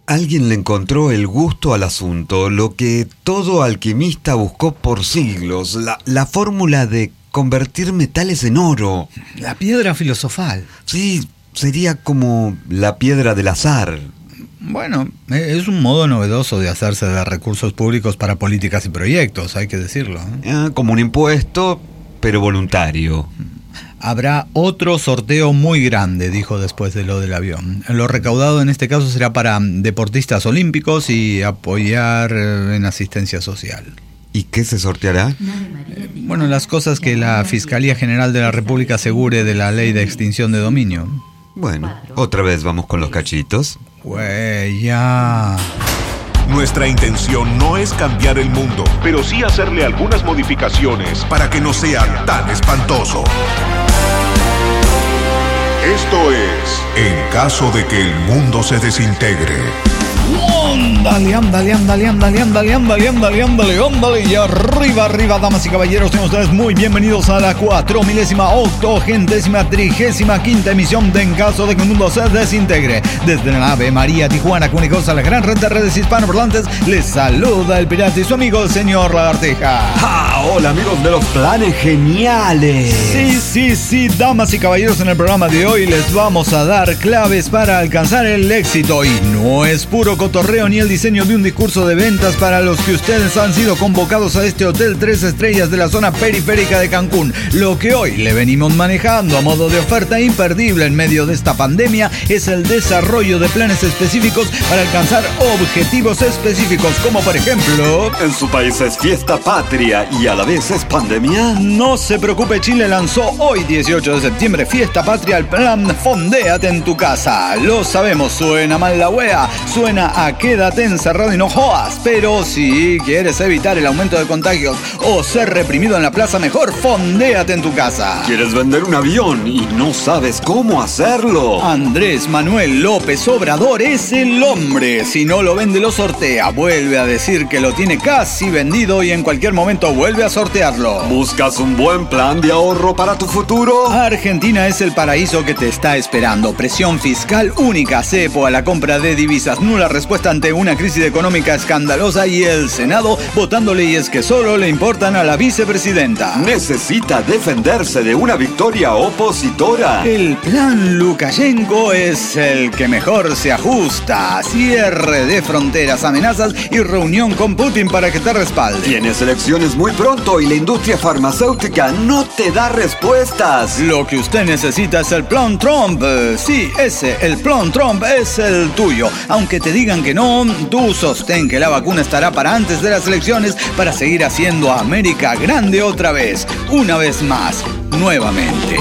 Alguien le encontró el gusto al asunto, lo que todo alquimista buscó por siglos, la fórmula de convertir metales en oro. La piedra filosofal. Sí, sería como la piedra del azar. Bueno, es un modo novedoso de hacerse de recursos públicos para políticas y proyectos, hay que decirlo. Como un impuesto, pero voluntario. Habrá otro sorteo muy grande, dijo después de lo del avión. Lo recaudado en este caso será para deportistas olímpicos y apoyar en asistencia social. ¿Y qué se sorteará? Bueno, las cosas que la Fiscalía General de la República asegure de la ley de extinción de dominio. Bueno, otra vez vamos con los cachitos. Güey, ya. Nuestra intención no es cambiar el mundo, pero sí hacerle algunas modificaciones para que no sea tan espantoso. Esto es En caso de que el mundo se desintegre. Ándale. Y arriba, damas y caballeros, sean ustedes muy bienvenidos a la 4.080.35ª emisión de En caso de que el mundo se desintegre. Desde la nave María Tijuana, comunicados a la gran red de redes hispanoparlantes, les saluda el pirata y su amigo, el señor Lagartija. Hola amigos de los planes geniales. Sí, damas y caballeros, en el programa de hoy les vamos a dar claves para alcanzar el éxito. Y no es puro cotorreo ni el diseño de un discurso de ventas para los que ustedes han sido convocados a este hotel 3 estrellas de la zona periférica de Cancún. Lo que hoy le venimos manejando a modo de oferta imperdible en medio de esta pandemia es el desarrollo de planes específicos para alcanzar objetivos específicos, como por ejemplo... ¿En su país es fiesta patria y a la vez es pandemia? No se preocupe, Chile lanzó hoy 18 de septiembre Fiesta Patria, el plan Fondéate en tu casa. Lo sabemos, suena mal la wea, suena a quédate encerrado y no jodas, pero si quieres evitar el aumento de contagios o ser reprimido en la plaza, mejor fondéate en tu casa. ¿Quieres vender un avión y no sabes cómo hacerlo? Andrés Manuel López Obrador es el hombre. Si no lo vende, lo sortea. Vuelve a decir que lo tiene casi vendido y en cualquier momento vuelve a sortearlo. ¿Buscas un buen plan de ahorro para tu futuro? Argentina es el paraíso que te está esperando. Presión fiscal única, cepo a la compra de divisas, nula respuesta ante una crisis económica escandalosa y el Senado votando leyes que solo le importan a la vicepresidenta. Necesita defenderse de una victoria opositora. El plan Lukashenko es el que mejor se ajusta. Cierre de fronteras, amenazas y reunión con Putin para que te respalde. Tienes elecciones muy pronto y la industria farmacéutica no te da respuestas. Lo que usted necesita es el plan Trump. Sí, el plan Trump es el tuyo. Aunque te digan que no, tú sostén que la vacuna estará para antes de las elecciones para seguir haciendo a América grande otra vez. Una vez más, nuevamente.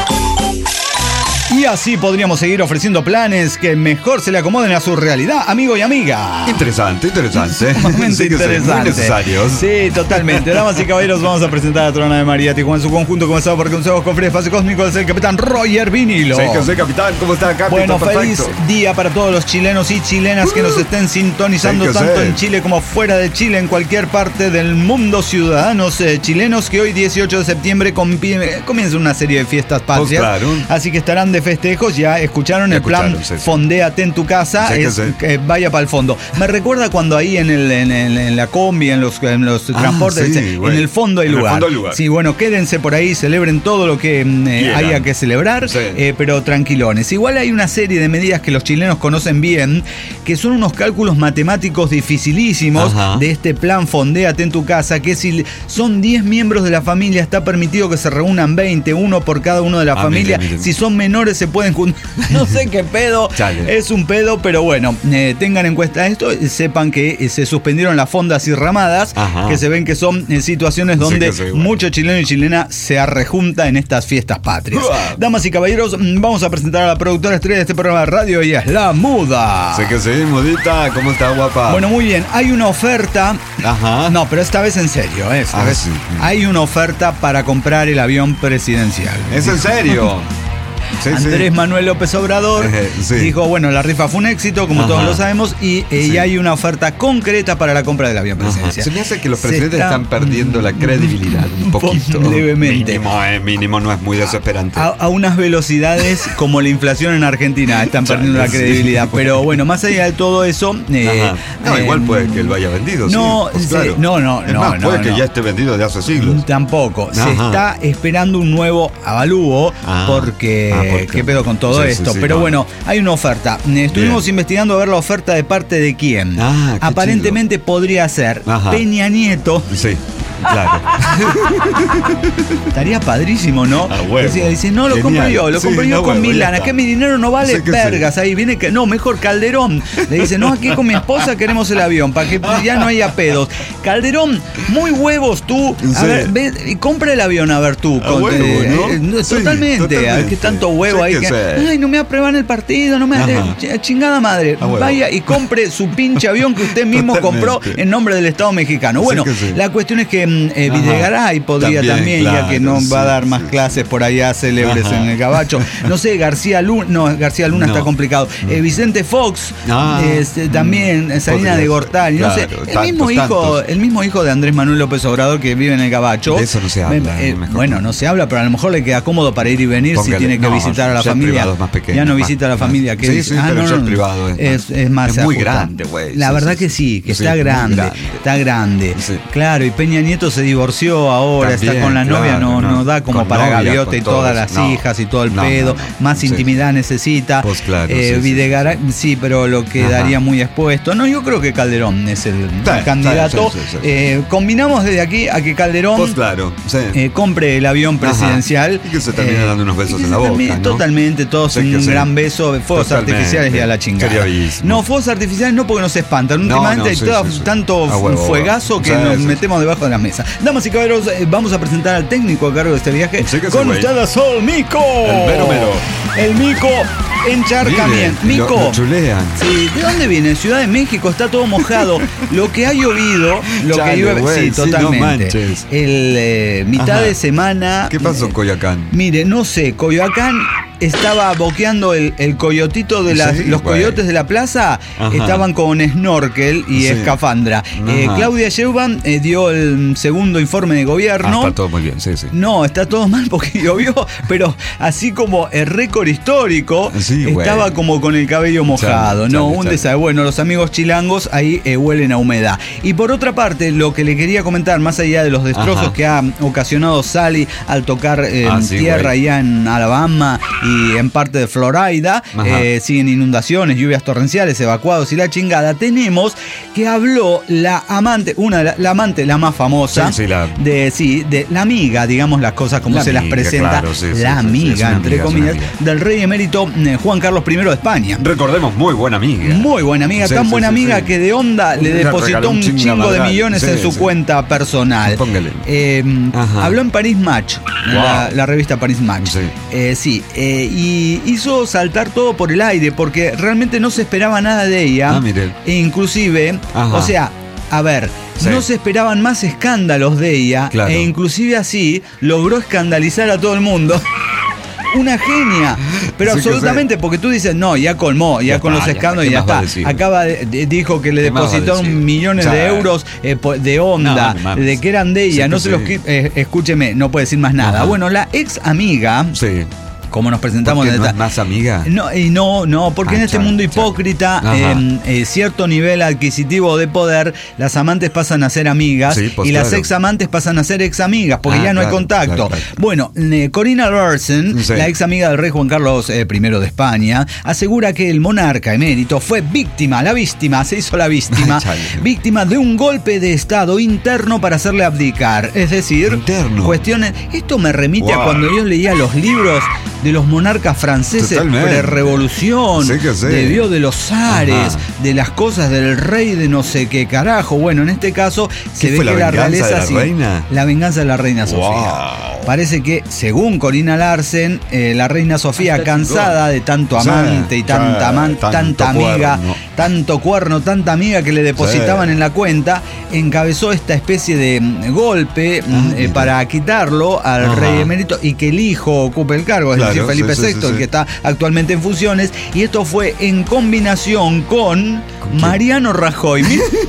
Y así podríamos seguir ofreciendo planes que mejor se le acomoden a su realidad, amigo y amiga. Interesante. Sumamente interesante. Muy necesarios. Sí, totalmente. Damas y caballeros, vamos a presentar a Trona de María Tijuana en su conjunto, comenzado por Consejos con Frío Espacio Cósmico, es el capitán Roger Vinilo. Sí, que sé, capitán. ¿Cómo está, capitán? Bueno, Perfecto. feliz día para todos los chilenos y chilenas que nos estén sintonizando, Sí, que tanto sé. en Chile como fuera de Chile, en cualquier parte del mundo. Ciudadanos chilenos que hoy 18 de septiembre comienza una serie de fiestas patrias. Claro. Así que estarán de festejos. Ya escucharon el plan sí. Fondéate en tu casa. Sí, es sí. que vaya para el fondo. Me recuerda cuando ahí en la combi, en los transportes, sí, bueno. en el fondo hay En el lugar. fondo hay lugar. Sí, bueno, quédense por ahí, celebren todo lo que haya que celebrar, Sí. pero tranquilones. Igual hay una serie de medidas que los chilenos conocen bien, que son unos cálculos matemáticos dificilísimos. Ajá. De este plan Fondéate en tu casa, que si son 10 miembros de la familia, está permitido que se reúnan 20, uno por cada uno de la familia. Mire. Si son menores, se pueden juntar. No sé qué pedo, Chale. es un pedo, pero bueno, tengan en cuenta esto, sepan que se suspendieron las fondas y ramadas, Ajá. que se ven que son situaciones donde que sí, bueno. mucho chileno y chilena se arrejunta en estas fiestas patrias. Uah. Damas y caballeros, vamos a presentar a la productora estrella de este programa de radio, ella es La Muda. Sé que sí, mudita. ¿Cómo está, guapa? Bueno, muy bien, hay una oferta. Ajá. No, pero esta vez en serio, esta vez sí. hay una oferta para comprar el avión presidencial. ¿Es en serio? Andrés Manuel López Obrador dijo, bueno, la rifa fue un éxito, como todos lo sabemos, y hay una oferta concreta para la compra del avión presidencial. Se me hace que los presidentes están perdiendo la credibilidad un poquito. Levemente. Mínimo, no es muy desesperante. A unas velocidades como la inflación en Argentina están perdiendo la credibilidad. Pero bueno, más allá de todo eso... igual puede que él lo haya vendido. No, claro. No, puede que ya esté vendido de hace siglos. Tampoco. Se está esperando un nuevo avalúo porque qué pedo con todo esto. Pero bueno, hay una oferta. Estuvimos investigando a ver la oferta de parte de quién. Aparentemente podría ser Peña Nieto. Sí. Claro. Estaría padrísimo, ¿no? Dice, no, lo compro yo con Milana, que mi dinero no vale vergas. Ahí viene que, no, mejor Calderón. Le dice, no, aquí con mi esposa queremos el avión, para que ya no haya pedos. Calderón, muy huevos tú. A ver, ve y compra el avión, a ver tú. Totalmente. A ver qué tanto huevo hay. Ay, no me aprueban el partido, no me chingada madre. Vaya y compre su pinche avión que usted mismo compró en nombre del Estado mexicano. Bueno, la cuestión es que Videgaray podría también claro, ya que no va a dar más clases por allá célebres en el Gabacho. No sé, García Luna está complicado. Vicente Fox, también Salina de Gortari, no sé, el mismo hijo de Andrés Manuel López Obrador que vive en el Gabacho. De eso no se habla. Bueno, no se habla, pero a lo mejor le queda cómodo para ir y venir. Póngale, si tiene que visitar a la familia. Ya no visita a la familia. Que pero el privado es más muy grande, güey. La verdad que sí, que está grande. Está grande. Claro, y Peña Nieto se divorció ahora, también, está con la novia, no da como para Gaviota y todas las hijas y todo el pedo, más intimidad necesita. Pues claro, Videgaray, sí, pero lo quedaría muy expuesto. No, yo creo que Calderón es el candidato. Combinamos desde aquí a que Calderón compre el avión presidencial. Y que se termine dando unos besos en la boca, ¿no? Totalmente, todos un gran beso, fuegos artificiales y a la chingada. No, fuegos artificiales no, porque nos espantan. Últimamente hay tanto fuegazo que nos metemos debajo de la mesa. Damas y caballeros, vamos a presentar al técnico a cargo de este viaje. Con ustedes, el Mico. El Mico encharcamiento. Mico. Lo chulean. Sí, ¿de dónde viene? Ciudad de México, está todo mojado. Lo que ha llovido, que llueve. Sí, totalmente. El mitad de semana. ¿Qué pasó en Coyoacán? Mire, no sé, Coyoacán estaba boqueando el coyotito de los coyotes de la plaza. Estaban con snorkel y escafandra. Claudia Sheinbaum dio el segundo informe de gobierno. Está todo muy bien, sí. No, está todo mal porque llovió, pero así como el récord histórico, estaba como con el cabello mojado. Un desastre. Bueno, los amigos chilangos ahí huelen a humedad. Y por otra parte, lo que le quería comentar, más allá de los destrozos que ha ocasionado Sally al tocar tierra allá en Alabama y en parte de Florida, siguen inundaciones, lluvias torrenciales, evacuados y la chingada. Tenemos que habló la amante, la más famosa, de la amiga, digamos las cosas como se las presenta, la amiga, entre comillas, del rey emérito Juan Carlos I de España. Recordemos, muy buena amiga. Muy buena amiga, tan buena amiga que de onda le depositó un chingo de millones en su cuenta personal. Habló en Paris Match, la revista Paris Match. Y hizo saltar todo por el aire porque realmente no se esperaba nada de ella. E inclusive, o sea, a ver, no se esperaban más escándalos de ella, e inclusive así logró escandalizar a todo el mundo. Una genia, pero absolutamente, porque tú dices, no, ya colmó, ya con los escándalos y ya está. Dijo que le depositaron millones de euros de onda, de que eran de ella, escúcheme, no puede decir más nada. Bueno, la ex amiga. Como nos presentamos ¿no es más amiga? No, porque en este mundo hipócrita, cierto nivel adquisitivo de poder, las amantes pasan a ser amigas y las ex amantes pasan a ser ex amigas, porque ya no hay contacto. Bueno, Corina Larsen, la ex amiga del rey Juan Carlos I de España, asegura que el monarca emérito fue víctima de un golpe de estado interno para hacerle abdicar. Es decir, cuestiones. Esto me remite a cuando yo leía los libros de los monarcas franceses pre-revolución, debió de los zares, de las cosas del rey de no sé qué carajo. Bueno, en este caso se ve que la realeza la venganza de la reina Sofía. Parece que, según Corina Larsen, la reina Sofía, cansada de tanto amante y tanta amiga, tanto cuerno, tanta amiga que le depositaban en la cuenta, encabezó esta especie de golpe para quitarlo al rey emérito y que el hijo ocupe el cargo. Es decir Felipe VI, el que está actualmente en funciones, y esto fue en combinación con Mariano Rajoy.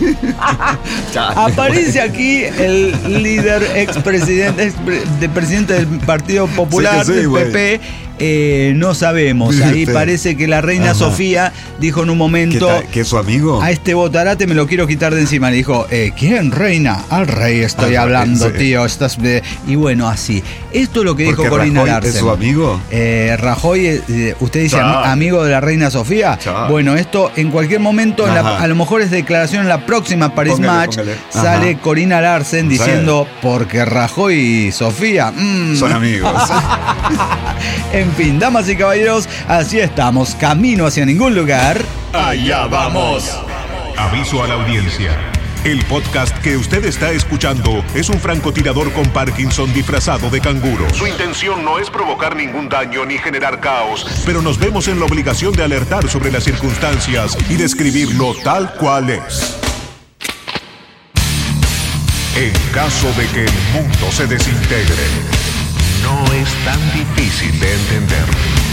Aparece aquí el líder presidente del Partido Popular, del PP. No sabemos, ahí parece que la reina Sofía dijo en un momento ¿que es su amigo? A este botarate me lo quiero quitar de encima. Le dijo, ¿quién, reina? Al rey estoy hablando, tío. Y bueno, así. Esto es lo que dijo Corina Larsen. ¿Es su amigo? Rajoy, usted dice amigo de la reina Sofía. Bueno, esto en cualquier momento, a lo mejor es declaración en la próxima Paris Match, sale Corina Larsen diciendo, porque Rajoy y Sofía son amigos. En fin, damas y caballeros, así estamos, camino hacia ningún lugar. Allá vamos. Aviso a la audiencia. El podcast que usted está escuchando es un francotirador con Parkinson disfrazado de canguro. Su intención no es provocar ningún daño ni generar caos, pero nos vemos en la obligación de alertar sobre las circunstancias y describirlo tal cual es. En caso de que el mundo se desintegre, no es tan difícil de entender.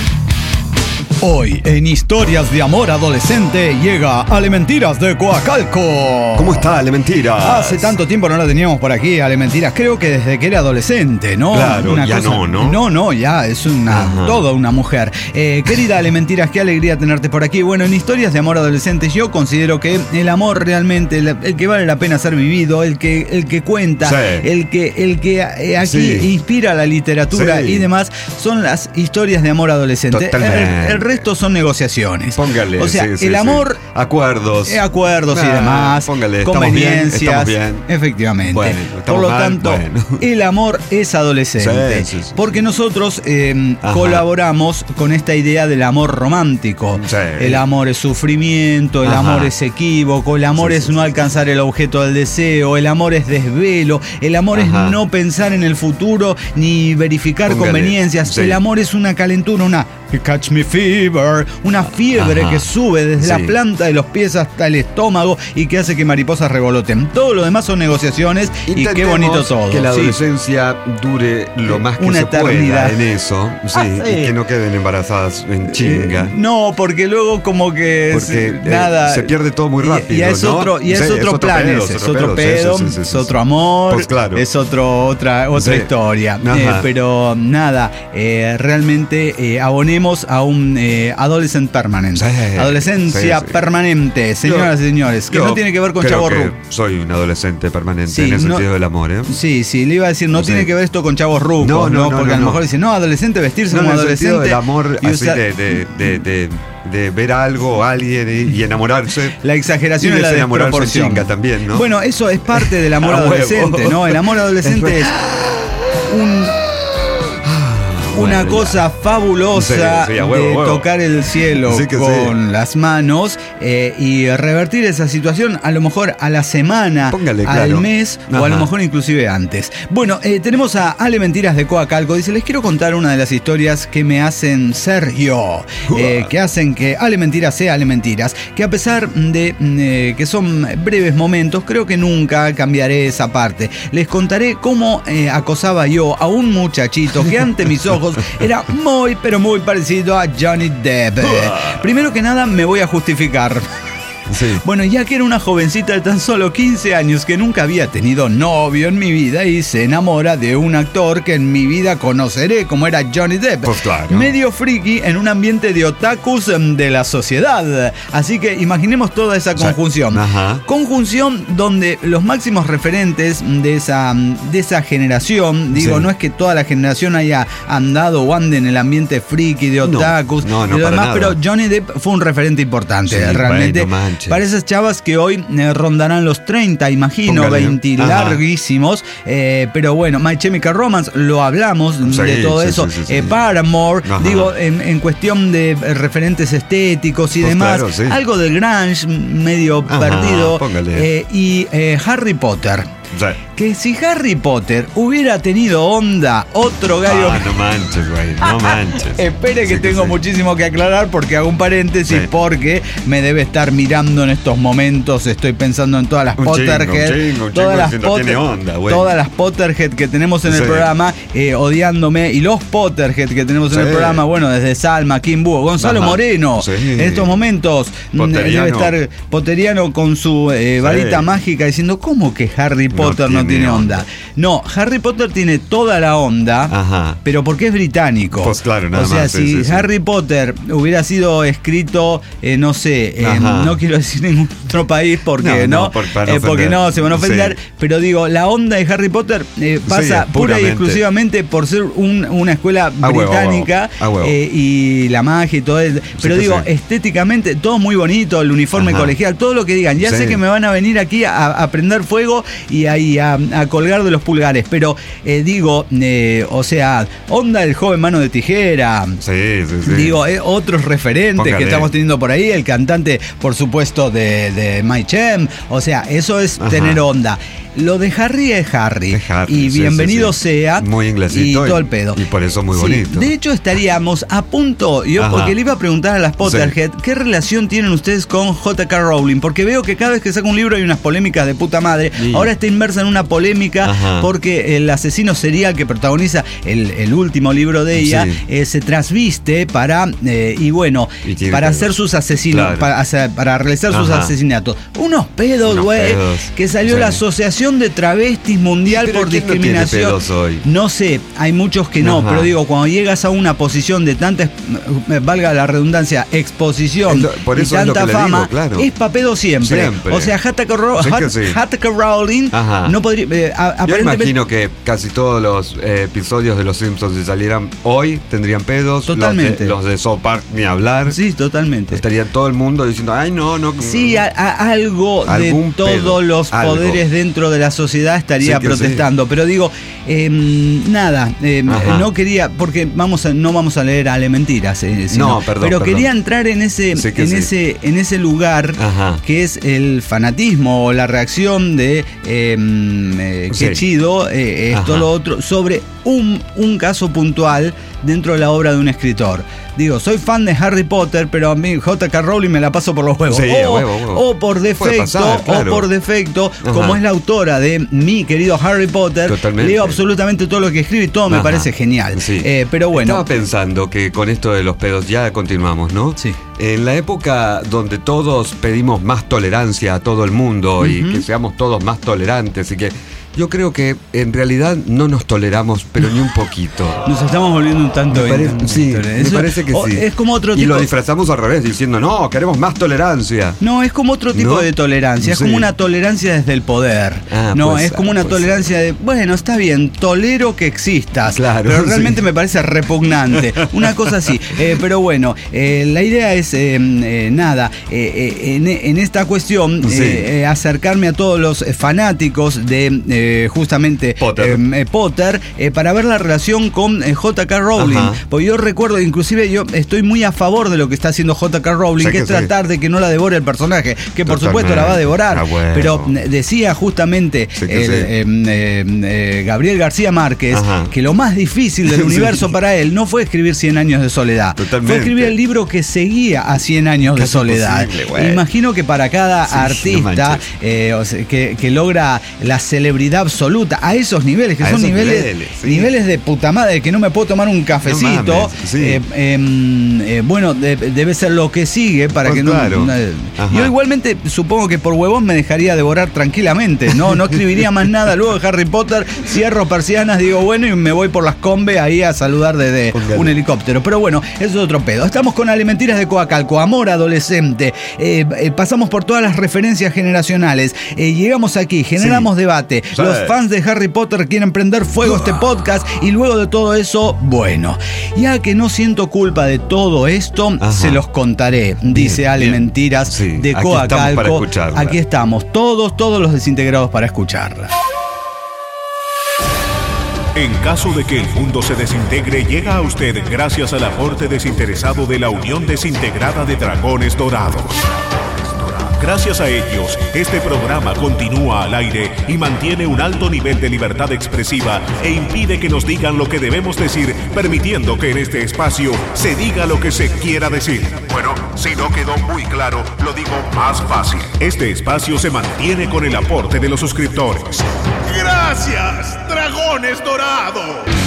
Hoy, en Historias de Amor Adolescente, llega Alementiras de Coacalco. ¿Cómo está, Alementiras? Hace tanto tiempo no la teníamos por aquí, Alementiras. Creo que desde que era adolescente, ¿no? Claro, ya cosa, no, ya es toda una mujer. Querida Alementiras, qué alegría tenerte por aquí. Bueno, en Historias de Amor Adolescente yo considero que el amor realmente, el que vale la pena ser vivido, el que cuenta, el que aquí inspira la literatura y demás, son las historias de amor adolescente. El resto son negociaciones. Póngale. O sea, el amor. Acuerdos. Acuerdos y demás. Póngale. Conveniencias. Estamos bien. Efectivamente. Bueno, por lo tanto, el amor es adolescente. Sí. Porque nosotros colaboramos con esta idea del amor romántico. Sí. El amor es sufrimiento, el amor es equívoco, el amor es no alcanzar el objeto del deseo, el amor es desvelo, el amor es no pensar en el futuro ni verificar conveniencias. El amor es una calentura, una catch me fever, una fiebre que sube desde la planta de los pies hasta el estómago y que hace que mariposas revoloten. Todo lo demás son negociaciones. Intentemos y qué bonito todo. Que la adolescencia dure lo más que una se eternidad. pueda en eso. Y que no queden embarazadas en chinga. No, porque luego como que se pierde todo muy rápido. Y es otro plan, es otro pedo, es otro amor, pues claro. es otra historia. Pero nada, realmente abonemos a un adolescent permanente. Adolescencia permanente, señoras y señores, que no tiene que ver con Chavo Rucos. Soy un adolescente permanente en el sentido del amor, ¿eh? Sí, le iba a decir, no tiene que ver esto con Chavos Rucos, ¿no? Porque a lo mejor dicen, adolescente, vestirse como adolescente. El amor así de ver algo o alguien y enamorarse. La exageración y la desproporción también, ¿no? Bueno, eso es parte del amor adolescente, ¿no? El amor adolescente es una cosa fabulosa de tocar el cielo con las manos y revertir esa situación a lo mejor a la semana, al mes o a lo mejor inclusive antes. Bueno, tenemos a Ale Mentiras de Coacalco. Dice, les quiero contar una de las historias que me hacen ser yo, que hacen que Ale Mentiras sea Ale Mentiras, que a pesar de que son breves momentos, creo que nunca cambiaré esa parte. Les contaré cómo acosaba yo a un muchachito que ante mis ojos era muy, pero muy parecido a Johnny Depp. Primero que nada, me voy a justificar. Bueno, ya que era una jovencita de tan solo 15 años que nunca había tenido novio en mi vida y se enamora de un actor que en mi vida conoceré, como era Johnny Depp. Pues claro. Medio friki en un ambiente de otakus de la sociedad. Así que imaginemos toda esa conjunción. Conjunción donde los máximos referentes de esa generación, digo, no es que toda la generación haya andado o ande en el ambiente friki de otakus y lo demás, pero Johnny Depp fue un referente importante, realmente. Para esas chavas que hoy rondarán los 30, imagino, 20 larguísimos. Pero bueno, My Chemical Romance, lo hablamos de todo eso. Paramore, digo, en cuestión de referentes estéticos y demás. Algo del grunge medio perdido. Y Harry Potter. Sí. Que si Harry Potter hubiera tenido onda, otro gallo... No manches, güey, no manches. Espere que tengo muchísimo que aclarar porque hago un paréntesis, porque me debe estar mirando en estos momentos. Estoy pensando en todas las Potterhead, todas las Potterhead que tenemos en el programa, odiándome, y los Potterhead que tenemos en el programa, bueno, desde Salma, Kim Búho, Gonzalo Moreno, en estos momentos debe estar potteriano con su varita mágica diciendo, ¿cómo que Harry Potter no tiene onda? No, Harry Potter tiene toda la onda, pero porque es británico. Pues claro, nada más. O sea, si Harry Potter hubiera sido escrito, no sé, no quiero decir ningún otro país porque porque no, se van a ofender, pero digo, la onda de Harry Potter pasa pura y exclusivamente por ser una escuela británica y la magia y todo eso. Pero digo, estéticamente, todo muy bonito, el uniforme colegial, todo lo que digan. Ya sé que me van a venir aquí a prender fuego y ahí a colgar de los pulgares, pero digo, o sea, onda del joven mano de tijera. Digo, otros referentes que estamos teniendo por ahí, el cantante, por supuesto, de My Chem. O sea, eso es tener onda. Lo de Harry es Harry. Y bienvenido sea. Muy inglesito. Y todo el pedo. Y por eso muy bonito. De hecho, estaríamos a punto, porque le iba a preguntar a las Potterhead, ¿qué relación tienen ustedes con J.K. Rowling? Porque veo que cada vez que saca un libro hay unas polémicas de puta madre. Ahora está inmersa en una polémica porque el asesino serial que protagoniza el último libro de ella se trasviste para hacer sus asesinos, para realizar sus asesinatos. Unos pedos, güey, que salió la Asociación de Travestis Mundial por Discriminación. No sé, hay muchos que no, pero digo, cuando llegas a una posición de tanta, valga la redundancia, exposición y tanta fama, es pa' pedo siempre. O sea, J.K. Rowling no podría... Yo imagino que casi todos los episodios de Los Simpsons, si salieran hoy, tendrían pedos. Totalmente. Los de South Park, ni hablar. Sí, totalmente. Estaría todo el mundo diciendo, ay, no. Sí, algo de todos los poderes dentro de la sociedad estaría protestando. Pero digo, no quería, porque no vamos a leer Ale Mentiras. Pero quería entrar en ese lugar que es el fanatismo o la reacción de qué chido, esto, lo otro, sobre un caso puntual dentro de la obra de un escritor. Digo, soy fan de Harry Potter, pero a mí J.K. Rowling me la paso por los huevos. O por defecto, como es la autora de mi querido Harry Potter, leo absolutamente todo lo que escribe y todo me parece genial. Pero bueno. Estaba pensando que con esto de los pedos ya continuamos, ¿no? Sí. En la época donde todos pedimos más tolerancia a todo el mundo y que seamos todos más tolerantes y que... Yo creo que en realidad no nos toleramos, pero ni un poquito. Nos estamos volviendo un tanto... Me parece que sí. Es como otro tipo... Y lo disfrazamos al revés, diciendo, no, queremos más tolerancia. No, es como otro tipo de tolerancia. Es como una tolerancia desde el poder. Es como una tolerancia de, bueno, está bien, tolero que existas. Claro, pero realmente me parece repugnante. Una cosa así. Pero bueno, la idea es, en esta cuestión, acercarme a todos los fanáticos de... justamente Potter, para ver la relación con J.K. Rowling. Porque yo recuerdo, inclusive yo estoy muy a favor de lo que está haciendo J.K. Rowling, que es tratar de que no la devore el personaje, que por supuesto la va a devorar, pero decía justamente Gabriel García Márquez que lo más difícil del universo para él no fue escribir 100 años de soledad, fue escribir el libro que seguía a 100 años de soledad. Imagino que para cada artista que logra la celebridad absoluta a esos niveles, que son niveles de puta madre, que no me puedo tomar un cafecito, bueno, debe ser lo que sigue para que yo igualmente supongo que por huevón me dejaría devorar tranquilamente, no escribiría más nada luego de Harry Potter, cierro persianas, digo bueno, y me voy por las Combe ahí a saludar desde un helicóptero. Pero bueno, eso es otro pedo. Estamos con Ale Mentiras de Coacalco, Amor Adolescente, pasamos por todas las referencias generacionales, llegamos aquí, generamos debate. Los fans de Harry Potter quieren prender fuego este podcast y luego de todo eso, bueno, ya que no siento culpa de todo esto, se los contaré, dice Ale Mentiras de Coacalco. Aquí estamos, todos los desintegrados para escucharla. En caso de que el mundo se desintegre, llega a usted gracias al aporte desinteresado de la Unión Desintegrada de Dragones Dorados. Gracias a ellos, este programa continúa al aire y mantiene un alto nivel de libertad expresiva e impide que nos digan lo que debemos decir, permitiendo que en este espacio se diga lo que se quiera decir. Bueno, si no quedó muy claro, lo digo más fácil. Este espacio se mantiene con el aporte de los suscriptores. ¡Gracias, Dragones Dorados!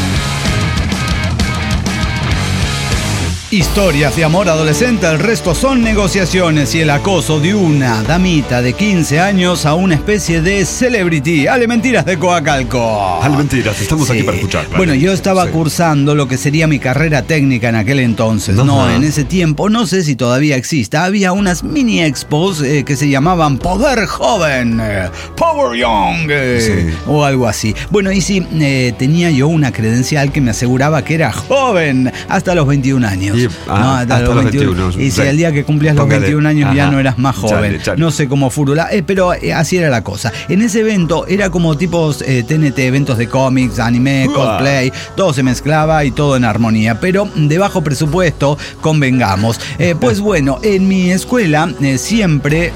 Historias de amor adolescente, el resto son negociaciones y el acoso de una damita de 15 años a una especie de celebrity. Ale Mentiras de Coacalco. Ale Mentiras, estamos aquí para escuchar. Vale. Bueno, yo estaba cursando lo que sería mi carrera técnica en aquel entonces, ¿no? En ese tiempo, no sé si todavía exista, había unas mini expos que se llamaban Poder Joven, Power Young, o algo así. Bueno, y sí, tenía yo una credencial que me aseguraba que era joven hasta los 21 años. Hasta los 21. Y si el día que cumplías los 21 años ya no eras más joven. Chale. No sé cómo furula, pero así era la cosa. En ese evento era como tipos TNT, eventos de cómics, anime, cosplay, todo se mezclaba y todo en armonía, pero de bajo presupuesto, convengamos. Pues bueno, en mi escuela siempre,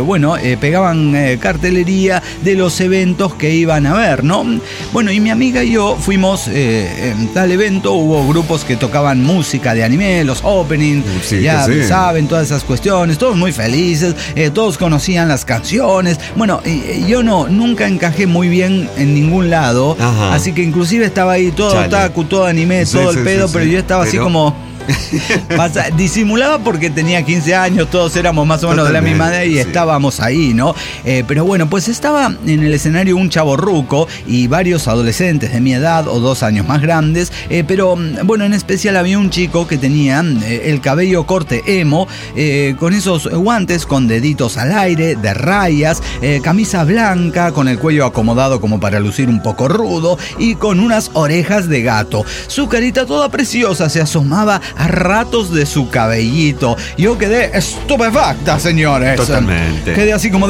pegaban cartelería de los eventos que iban a ver, ¿no? Bueno, y mi amiga y yo fuimos en tal evento, hubo grupos que tocaban música de anime, los openings, saben, todas esas cuestiones, todos muy felices, todos conocían las canciones. Bueno, yo nunca encajé muy bien en ningún lado, así que inclusive estaba ahí todo otaku, todo anime, todo el pedo, pero yo estaba así como... disimulaba porque tenía 15 años, todos éramos más o menos de la misma edad y estábamos ahí, ¿no? Pero bueno, pues estaba en el escenario un chavo ruco y varios adolescentes de mi edad o 2 años más grandes, pero bueno, en especial había un chico que tenía el cabello corte emo, con esos guantes con deditos al aire, de rayas, camisa blanca con el cuello acomodado como para lucir un poco rudo y con unas orejas de gato. Su carita toda preciosa se asomaba a ratos de su cabellito. Yo quedé estupefacta, señores. Totalmente. Quedé así como de...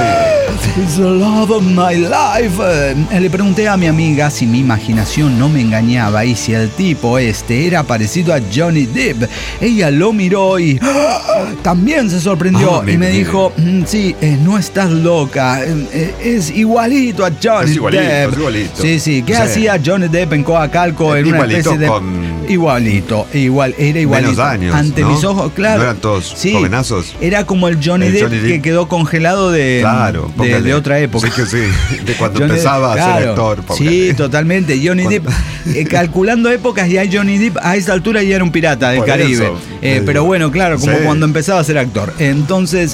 It's the love of my life. Le pregunté a mi amiga si mi imaginación no me engañaba y si el tipo era parecido a Johnny Depp. Ella lo miró y también se sorprendió y me dijo, sí, no estás loca, es igualito a Johnny Depp. Es igualito. Sí. ¿Qué hacía Johnny Depp en Coacalco en una especie de... Igualito, era igualito. Menos años, ante mis ojos, claro. ¿No eran todos jovenazos? Era como el Johnny Depp que quedó congelado de otra época. Sí, de cuando empezaba a ser actor. Sí, totalmente. Johnny Depp, calculando épocas, ya Johnny Depp a esa altura ya era un pirata del Caribe. Pero bueno, claro, como cuando empezaba a ser actor. Entonces,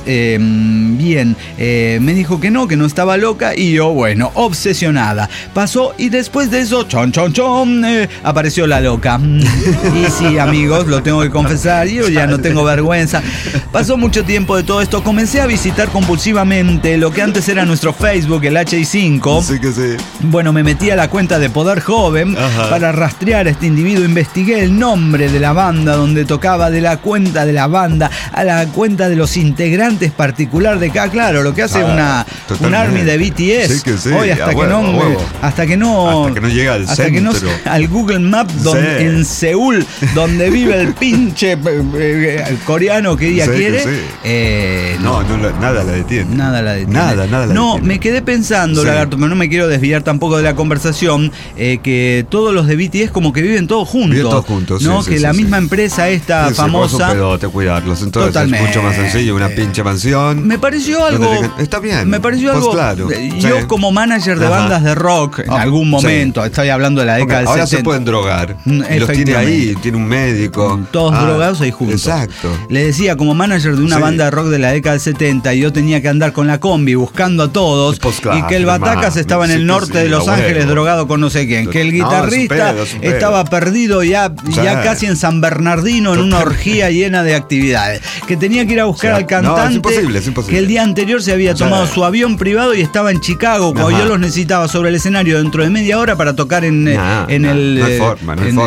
me dijo que no estaba loca y yo, bueno, obsesionada. Pasó y después de eso, apareció la loca. Y sí, amigos, lo tengo que confesar, yo ya no tengo vergüenza. Pasó mucho tiempo de todo esto, comencé a visitar compulsivamente lo que antes era nuestro Facebook, el HI5. Sí que sí. Bueno, me metí a la cuenta de Poder Joven para rastrear a este individuo, investigué el nombre de la banda donde tocaba, de la cuenta de la banda a la cuenta de los integrantes particular de cada, claro, lo que hace un army de BTS. Sí que sí. Hoy hasta que no llega al centro. Que no al Google Maps en Seúl, donde vive el pinche coreano que ella quiere. Nada la detiene. Nada la detiene. Nada la detiene. Me quedé pensando, Lagarto, pero no me quiero desviar tampoco de la conversación, que todos los de BTS como que viven todos juntos. Viven todos juntos, ¿no? Que la misma empresa esta famosa. Te cuidarlos. Entonces totalmente. Es mucho más sencillo, una pinche mansión. Me pareció algo. Está bien. Me pareció algo. Claro. Yo como manager de bandas de rock, en algún momento, estoy hablando de la década del 70. Ahora se pueden drogar. Y los tiene ahí, tiene un médico. Todos drogados ahí juntos. Exacto. Le decía, como manager de una banda de rock de la década del 70, y yo tenía que andar con la combi buscando a todos, y que el Batacas estaba en el norte de Los Ángeles drogado con no sé quién, que el guitarrista estaba perdido ya casi en San Bernardino en una orgía llena de actividades, que tenía que ir a buscar al cantante, es imposible. Que el día anterior se había tomado su avión privado y estaba en Chicago, cuando yo los necesitaba sobre el escenario dentro de media hora para tocar en el... No hay forma. Y en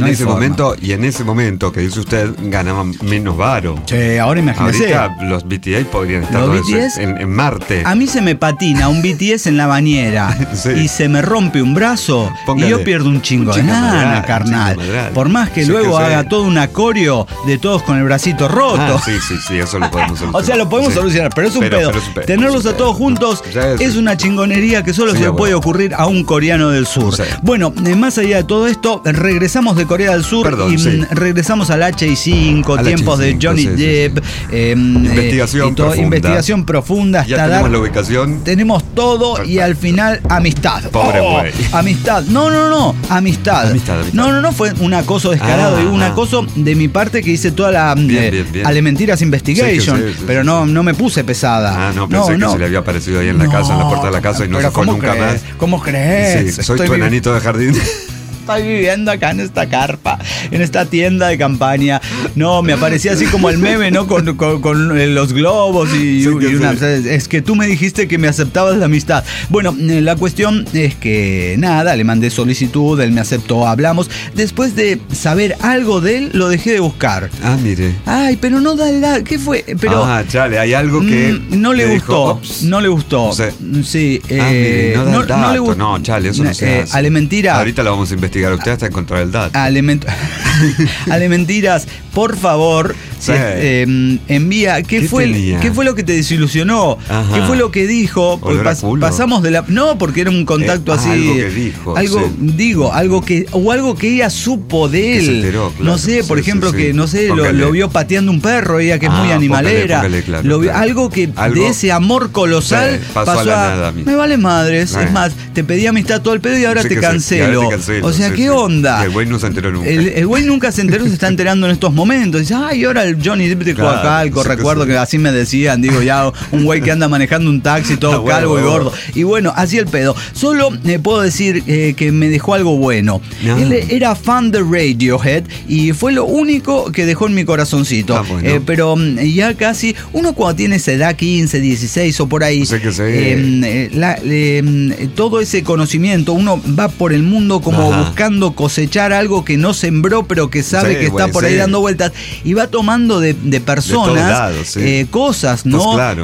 hay ese forma. momento que dice usted ganaban menos varo. Che, ahora imagínese. Ahorita los BTS podrían estar Los todos BTS, en Marte. A mí se me patina un BTS en la bañera Sí. y se me rompe un brazo Póngale. y yo pierdo un chingo de lana, carnal. Por más que Sí, luego que sí. haga todo un acorio de todos con el bracito roto. Sí, eso lo podemos solucionar. O sea, lo podemos Sí. solucionar, pero es un pedo. pero es un pedo. Tenerlos a todos juntos Ya es una chingonería que solo Sí, se le bueno. puede ocurrir a un coreano del sur. Sí. Bueno, más allá de todo esto, regresamos de Corea del Sur Perdón, y sí. regresamos al HI5, Al tiempos de HI5, Johnny sí, sí, Depp. Investigación profunda. Investigación profunda. Ya hasta tenemos dar- la ubicación. Tenemos todo y Perfecto. al final amistad. Pobre güey. Amistad. No. Amistad. Amistad. No. Fue un acoso descarado y un acoso de mi parte que hice toda la Bien. Alementiras Investigation. Sí, pero no me puse pesada. No, pensé que se le había aparecido ahí en la casa, en la puerta de la casa y no pero se fue ¿cómo nunca crees? más. ¿Cómo crees? Sí, soy Estoy tu vi- enanito de jardín. Estoy viviendo acá en esta carpa, en esta tienda de campaña. No, me aparecía así como el meme, ¿no? Con los globos y Sí, una... sí. Es que tú me dijiste que me aceptabas la amistad. Bueno, la cuestión es que nada, le mandé solicitud, él me aceptó, hablamos. Después de saber algo de él, lo dejé de buscar. Mire. Ay, pero no da la... ¿Qué fue? Pero... chale, hay algo que no le gustó, dijo, "Ops". no le gustó. Sí. Sí, Mire, no da el dato. le gustó. No, chale, eso no se hace. Ale mentira. Ahorita lo vamos a investigar usted hasta encontrar el dato. Ale mentiras, por favor, Sí. envía. ¿Qué tenía? fue lo que te desilusionó? Ajá. ¿Qué fue lo que dijo? ¿Olor a culo? Pasamos de la. No, porque era un contacto así. Algo que dijo. Algo que ella supo de Que él. se enteró, claro. No sé, por Sí, ejemplo, sí, que sí. no sé, Póngale. lo vio pateando un perro, ella que es muy animalera. Póngale, claro, Lo vio- claro. Algo que Algo- de ese amor colosal Sí, pasó a la nada a mí. me vale madres. Sí. Es más, te pedí amistad todo el pedo y ahora Sí te que sí, cancelo. y ahora te cancelo, O sea, sí, ¿qué sí. onda? Y el güey no se enteró nunca. El güey nunca se enteró, se está enterando en estos momentos. Dice, ay, ahora el Johnny Depp de Claro, Coacalco. sí que Recuerdo sí. que así me decían, digo, ya un güey que anda manejando un taxi todo Bueno, calvo y bueno. gordo. Y bueno, así el pedo. Solo puedo decir que me dejó algo bueno. Él era fan de Radiohead y fue lo único que dejó en mi corazoncito. Bueno. Pero ya casi, uno cuando tiene esa edad, 15, 16 o por ahí, Sí que sí. todo ese conocimiento, uno va por el mundo como Ajá. buscando cosechar algo que no sembró, pero que sabe Sí, que está güey, por ahí sí. dando vueltas y va tomando de personas todos lados, sí. cosas, ¿no? Pues claro.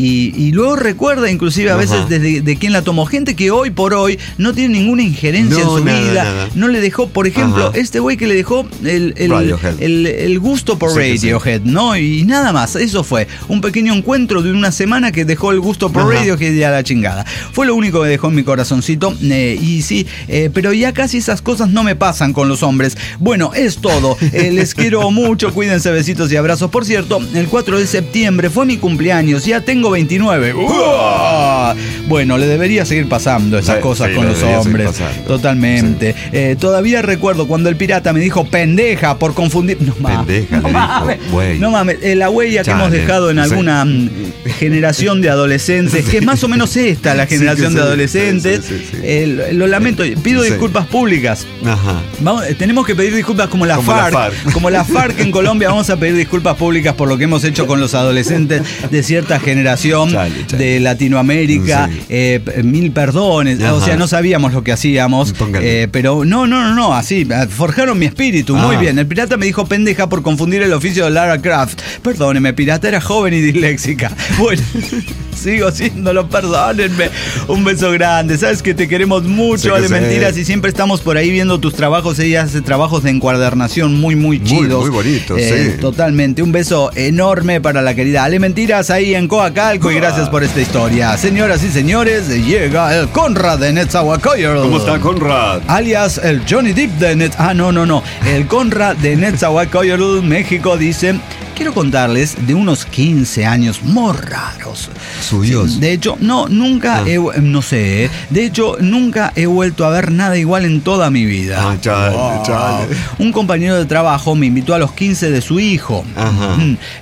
Y luego recuerda inclusive a Ajá. veces de quién la tomó. Gente que hoy por hoy no tiene ninguna injerencia No, en su nada, vida, nada. no le dejó, por ejemplo, Ajá. este güey que le dejó Radiohead. el gusto por Sí que sí. Radiohead, ¿no? Y nada más, eso fue un pequeño encuentro de una semana que dejó el gusto por Ajá. Radiohead y a la chingada. Fue lo único que dejó en mi corazoncito y sí, pero ya casi esas cosas no me pasan con los hombres. Bueno, es todo. Les quiero mucho, cuídense, besitos y abrazos. Por cierto, el 4 de septiembre fue mi cumpleaños, ya tengo 29. ¡Uah! Bueno, le debería seguir pasando esas Sí, cosas sí, con le los debería seguir hombres. pasando. Totalmente. Todavía recuerdo cuando el pirata me dijo pendeja por confundir. No mames. Pendeja, le No dijo, mames. güey. No mames. La huella que Chale, hemos dejado en sí. alguna generación de adolescentes, que es más o menos esta la Sí, generación que de sí, adolescentes. sí. Lo lamento, pido Sí. disculpas públicas. Ajá. Tenemos que pedir disculpas como la Como la FARC. FARC. Como la FARC en Colombia, vamos a pedir disculpas públicas por lo que hemos hecho con los adolescentes de cierta generación Chale. de Latinoamérica. Sí. Mil perdones. Ajá. O sea, no sabíamos lo que hacíamos. Póngale. Pero no, así. Forjaron mi espíritu. Muy Ah. bien. El pirata me dijo pendeja por confundir el oficio de Lara Croft. Perdóneme, pirata, era joven y disléxica. Bueno, sigo siéndolo, perdónenme. Un beso grande. Sabes que te queremos mucho, Sí que Ale sí. Mentiras, y siempre estamos por ahí viendo tus trabajos. Ella hace trabajos de encuadernación muy chidos. muy bonitos, sí. Totalmente. Un beso enorme para la querida Ale Mentiras ahí en Coacalco y gracias por esta historia. Señoras y señores, llega el Conrad de Netzahualcóyotl. ¿Cómo está, Conrad? Alias el Johnny Depp de no. El Conrad de Netzahualcóyotl, México, dice: quiero contarles de unos 15 años muy raros. ¿Suyos? De hecho, nunca no sé. De hecho, nunca he vuelto a ver nada igual en toda mi vida. Chale. Un compañero de trabajo me invitó a los 15 de su hijo. Ajá.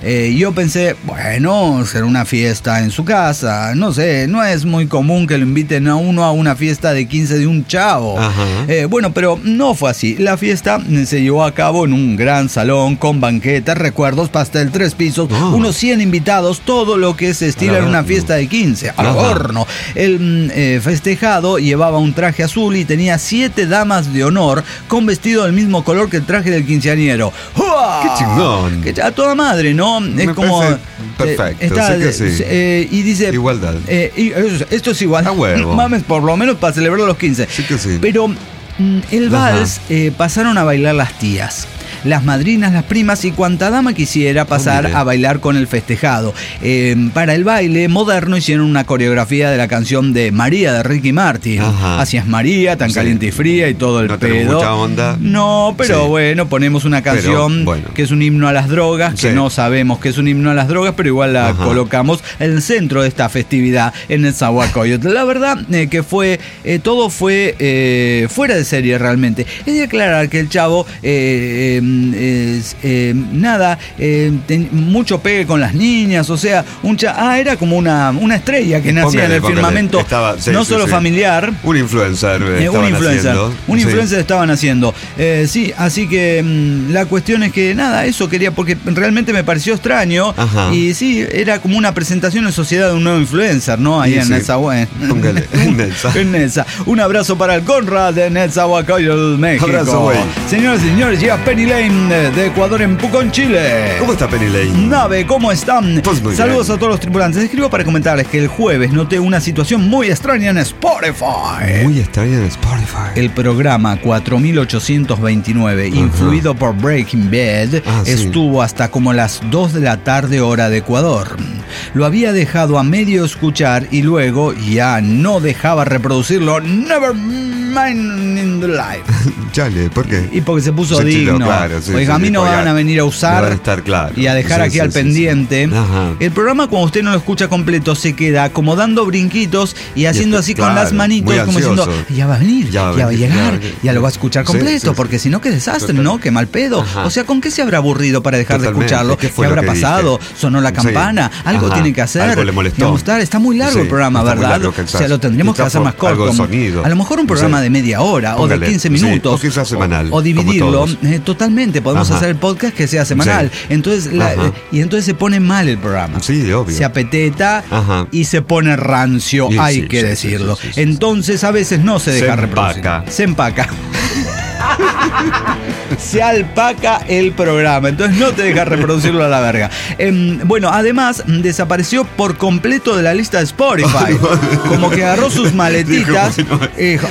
Yo pensé, bueno, será una fiesta en su casa. No sé, no es muy común que lo inviten a uno a una fiesta de 15 de un chavo. Ajá. Bueno, pero no fue así. La fiesta se llevó a cabo en un gran salón con banquetes, recuerdos, pasteles hasta el 3 pisos, unos 100 invitados, todo lo que se estila en una fiesta de 15, al horno. El festejado llevaba un traje azul y tenía 7 damas de honor con vestido del mismo color que el traje del quinceañero. ¡Uah! ¡Qué chingón! Que a toda madre, ¿no? Me como perfecto, está, sí que sí. Y dice igualdad. Esto es igual. A huevo. Mames, por lo menos para celebrar los 15. Sí que sí. Pero el vals pasaron a bailar las tías, las madrinas, las primas y cuanta dama quisiera pasar a bailar con el festejado. Para el baile moderno hicieron una coreografía de la canción de María de Ricky Martin. Así es María, tan caliente y fría y todo el pedo. Mucha onda. No, pero bueno, ponemos una canción que es un himno a las drogas, que no sabemos que es un himno a las drogas, pero igual la colocamos en el centro de esta festividad en el Nezahualcóyotl. La verdad que fue todo fue fuera de serie realmente. Es de aclarar que el chavo mucho pegue con las niñas, o sea, era como una estrella que nacía en el firmamento, no solo familiar. Un influencer. Un influencer estaban haciendo. Así que la cuestión es que eso quería, porque realmente me pareció extraño. Y sí, era como una presentación en sociedad de un nuevo influencer, ¿no? Ahí en Netza. Un abrazo para el Conrad de Nezahualcóyotl, México. Abrazo, güey. Señoras y señores, llega Penny Lane de Ecuador en Pucón, Chile. ¿Cómo está Penny Lane? Nave, ¿cómo están? Pues muy Saludos bien. a todos los tripulantes. Escribo para comentarles que el jueves noté una situación muy extraña en Spotify. Muy extraña en Spotify. El programa 4829, influido por Breaking Bad, estuvo hasta como las 2 de la tarde hora de Ecuador. Lo había dejado a medio escuchar y luego ya no dejaba reproducirlo. Never mind in the life. Chale, ¿por qué? Y porque se puso digno. Claro, Oiga, a mí no van a venir a usar van a estar, claro, y a dejar aquí al pendiente. El programa, cuando usted no lo escucha completo, se queda como dando brinquitos y haciendo así con las manitos, como diciendo, ya va a venir, ya va a llegar, ya lo va a escuchar completo, porque si no, qué desastre, ¿no? Qué mal pedo. O sea, ¿con qué se habrá aburrido para dejar de escucharlo? ¿Qué habrá pasado? ¿Sonó la campana? Algo tiene que hacer. Algo le molestó. Está muy largo el programa, ¿verdad? O sea, lo tendríamos que hacer más corto. A lo mejor un programa de media hora o de 15 minutos. O quizás semanal. O dividirlo. Totalmente. Podemos hacer el podcast que sea semanal. Entonces, entonces se pone mal el programa. Sí, obvio. Se apeteta y se pone rancio, hay que decirlo. Entonces, a veces no se deja reproducir. Se empaca. Se alpaca el programa, entonces no te deja reproducirlo a la verga. Bueno, además desapareció por completo de la lista de Spotify. Como que agarró sus maletitas. Dijo,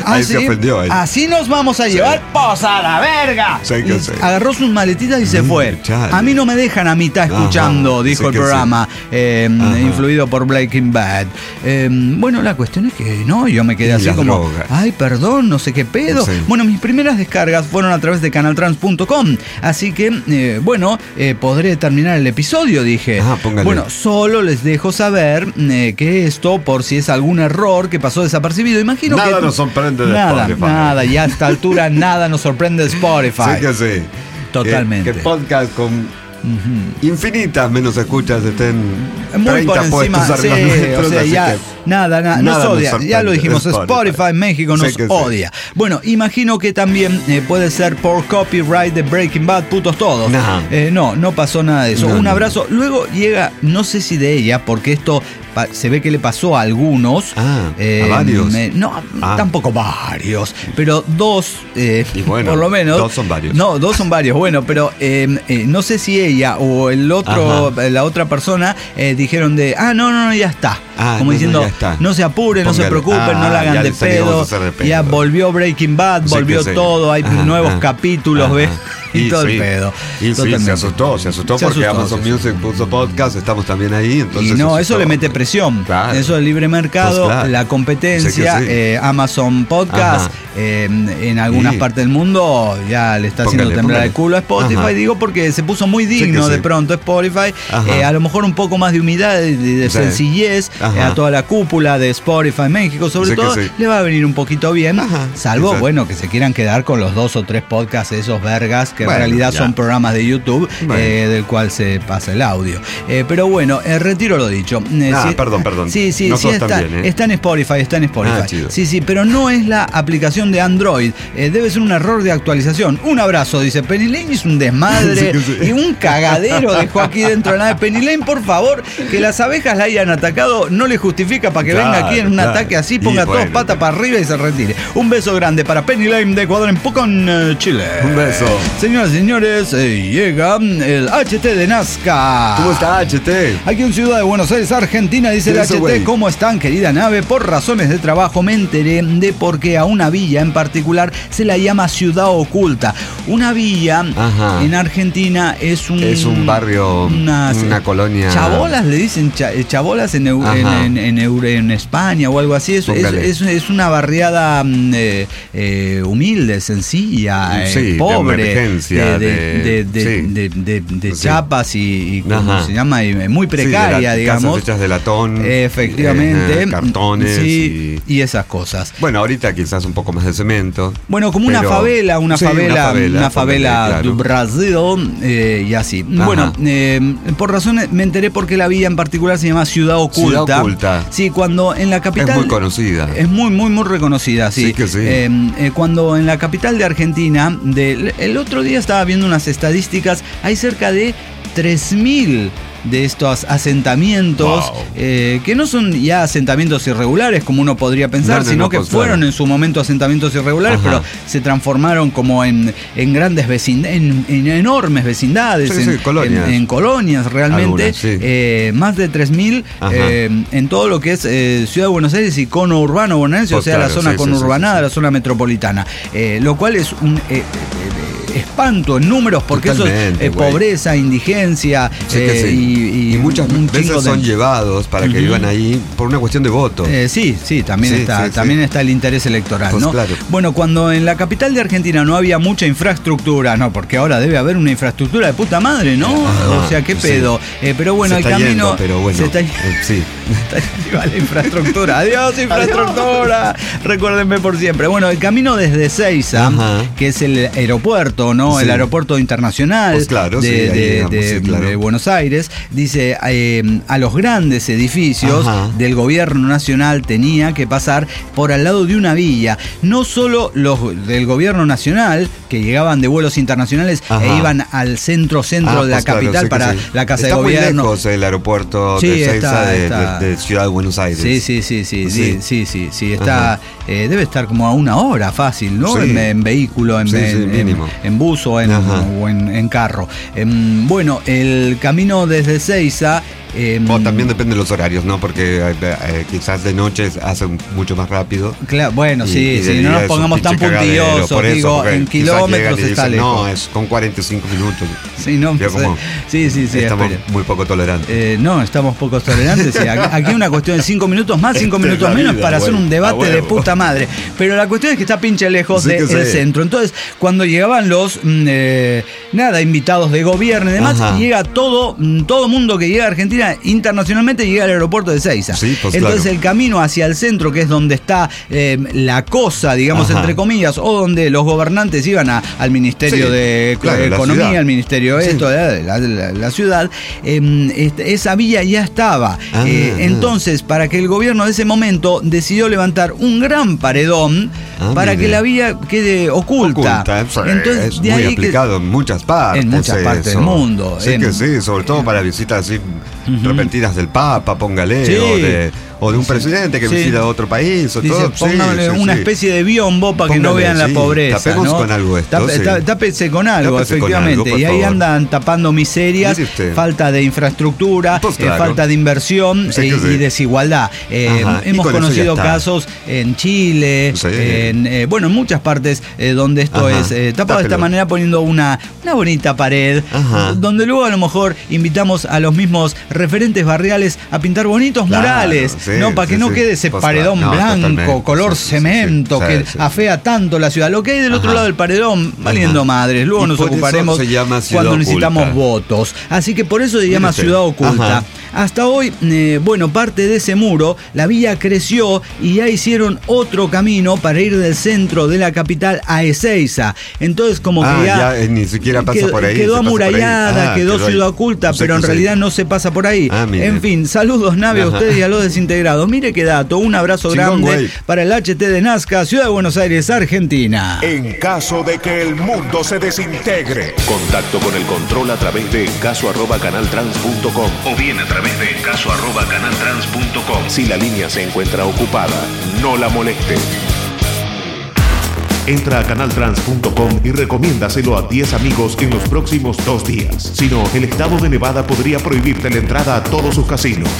así nos vamos a llevar, pues a la verga. Agarró sus maletitas y se fue. A mí no me dejan a mitad escuchando, dijo el programa, influido por Breaking Bad. Bueno, la cuestión es que no, yo me quedé así como, ay, perdón, no sé qué pedo. Bueno, mis primeras descargas fueron a través de canaltrans.com, así que podré terminar el episodio, dije. Bueno, solo les dejo saber que esto, por si es algún error que pasó desapercibido, imagino que nada nos sorprende de Spotify. Nada, y a esta altura nada nos sorprende de Spotify. Sí que sí. Totalmente. Que podcast con infinitas menos escuchas estén muy 30 por encima, puestos arriba nuestros, o sea, ya nada nos odia, ya lo dijimos, Spotify México nos odia. Bueno, imagino que también puede ser por copyright de Breaking Bad, putos todos. No pasó nada de eso. Un abrazo. Luego llega, no sé si de ella, porque esto se ve que le pasó a algunos. ¿A varios? Tampoco varios, pero dos, bueno, por lo menos. Dos son varios. No, dos son varios, bueno, pero no sé si ella o el otro, la otra persona dijeron de, no, ya está. Como diciendo, no se apuren, no se preocupen, no la hagan de pedo. Ya volvió Breaking Bad, volvió todo, hay nuevos capítulos, ¿ves? Y todo el pedo. Y sí, se asustó porque Amazon Music puso podcast, estamos también ahí. Entonces y eso le mete presión. Eso del libre mercado, la competencia, Amazon Podcast, en algunas partes del mundo ya le está haciendo temblar el culo a Spotify. Digo porque se puso muy digno de pronto Spotify. A lo mejor un poco más de humildad, de sencillez a toda la cúpula de Spotify México, sobre todo, le va a venir un poquito bien. Salvo, que se quieran quedar con los 2 o 3 podcasts esos vergas que en realidad son programas de YouTube del cual se pasa el audio. Pero bueno, retiro lo dicho. Perdón. Sí, está en Spotify, Sí, pero no es la aplicación de Android. Debe ser un error de actualización. Un abrazo, dice Penny Lane, es un desmadre y un cagadero dejó aquí dentro de la nave. Penny Lane, por favor, que las abejas la hayan atacado no le justifica para que venga aquí en un ataque así, ponga todos patas para arriba y se retire. Un beso grande para Penny Lane de Ecuador en Pucón, Chile. Un beso. Señoras y señores, llega el HT de Nazca. ¿Cómo está HT? Aquí en Ciudad de Buenos Aires, Argentina, dice el HT. ¿Cómo están, querida nave? Por razones de trabajo me enteré de por qué a una villa en particular se la llama Ciudad Oculta. Una villa en Argentina es un barrio, una colonia. Chabolas le dicen, chabolas en España o algo así. Es una barriada humilde, sencilla, pobre, de chapas y ¿cómo se llama? Muy precaria, digamos. Casas hechas de latón. Efectivamente. Cartones. Y esas cosas. Bueno, ahorita quizás un poco más de cemento. Bueno, como una favela de Brasil y así. Bueno, por razones, me enteré porque la villa en particular se llama Ciudad Oculta. Ciudad Oculta. Sí, cuando en la capital... Es muy conocida. Es muy reconocida, sí. Sí que sí. Cuando en la capital de Argentina, el otro día estaba viendo unas estadísticas, hay cerca de 3.000 de estos asentamientos, que no son ya asentamientos irregulares como uno podría pensar, sino que fueron en su momento asentamientos irregulares, pero se transformaron como en grandes vecindades, en enormes vecindades, en colonias realmente. Algunas, más de 3.000 en todo lo que es Ciudad de Buenos Aires y cono urbano bonaerense, o sea, la zona conurbanada, la zona metropolitana, lo cual es un espanto en números, porque totalmente, eso es pobreza, indigencia, y muchas veces son llevados para que vivan ahí por una cuestión de voto. También está el interés electoral, pues, ¿no? Claro. Bueno, cuando en la capital de Argentina no había mucha infraestructura, porque ahora debe haber una infraestructura de puta madre, ¿no? O sea, qué pedo. Pero bueno, el camino... Se está la infraestructura. Adiós, infraestructura. Recuérdenme por siempre. Bueno, el camino desde Ezeiza, que es el aeropuerto, ¿no? El aeropuerto internacional, pues claro, de Buenos Aires, dice, a los grandes edificios del gobierno nacional tenía que pasar por al lado de una villa. No solo los del gobierno nacional, que llegaban de vuelos internacionales e iban al centro de la capital para la casa de gobierno. Está muy lejos el aeropuerto de Ezeiza de Ciudad de Buenos Aires. Sí, está, debe estar como a una hora fácil, ¿no? En vehículo, en bus o en carro. Bueno, el camino desde Ezeiza... también depende de los horarios, ¿no? Porque quizás de noche hace mucho más rápido. Claro, bueno, sí, no nos pongamos tan puntillosos, digo, en kilómetros está lejos. No, es con 45 minutos. Sí, estamos muy poco tolerantes. No, estamos poco tolerantes. Aquí una cuestión de cinco minutos más, 5 minutos menos para hacer un debate de puta madre. Pero la cuestión es que está pinche lejos del centro. Entonces, cuando llegaban los invitados de gobierno y demás, llega todo mundo que llega a Argentina internacionalmente, llega al aeropuerto de Ezeiza. Entonces el camino hacia el centro, que es donde está la cosa, digamos, entre comillas, o donde los gobernantes iban al Ministerio de Economía, al Ministerio de la ciudad, esa vía ya estaba. Entonces, para que el gobierno de ese momento decidió levantar un gran paredón para que la vía quede oculta. Entonces, es muy aplicado en muchas partes. En muchas partes del mundo. Sí, sobre todo para visitas así repentinas del Papa, póngale, o de un presidente que visita otro país. Póngale una especie de biombo para que no vean la pobreza. Tapemos con algo esto. Tápese con algo, efectivamente. Y ahí andan tapando miserias, falta de infraestructura, falta de inversión y desigualdad. Hemos conocido casos en Chile, en muchas partes donde esto es tapado de esta manera, poniendo una bonita pared, donde luego a lo mejor invitamos a los mismos referentes barriales a pintar bonitos murales, para que no quede ese paredón blanco, color cemento, que afea tanto la ciudad. Lo que hay del otro lado del paredón, valiendo madres. Luego nos ocuparemos cuando necesitamos votos. Así que por eso se llama Ciudad Oculta. Hasta hoy, parte de ese muro, la vía creció y ya hicieron otro camino para ir del centro de la capital a Ezeiza. Entonces como que ya ni siquiera pasa por ahí. Quedó amurallada, quedó ciudad oculta, pero en realidad no se pasa por ahí. En fin, saludos Nave a ustedes y a los desintegrados. Mire qué dato, un abrazo grande para el HT de Nazca, Ciudad de Buenos Aires, Argentina. En caso de que el mundo se desintegre, contacto con el control a través de caso@canaltrans.com o bien a través de caso@canaltrans.com. Si la línea se encuentra ocupada, no la moleste. Entra a canaltrans.com y recomiéndaselo a 10 amigos en los próximos 2 días. Si no, el estado de Nevada podría prohibirte la entrada a todos sus casinos.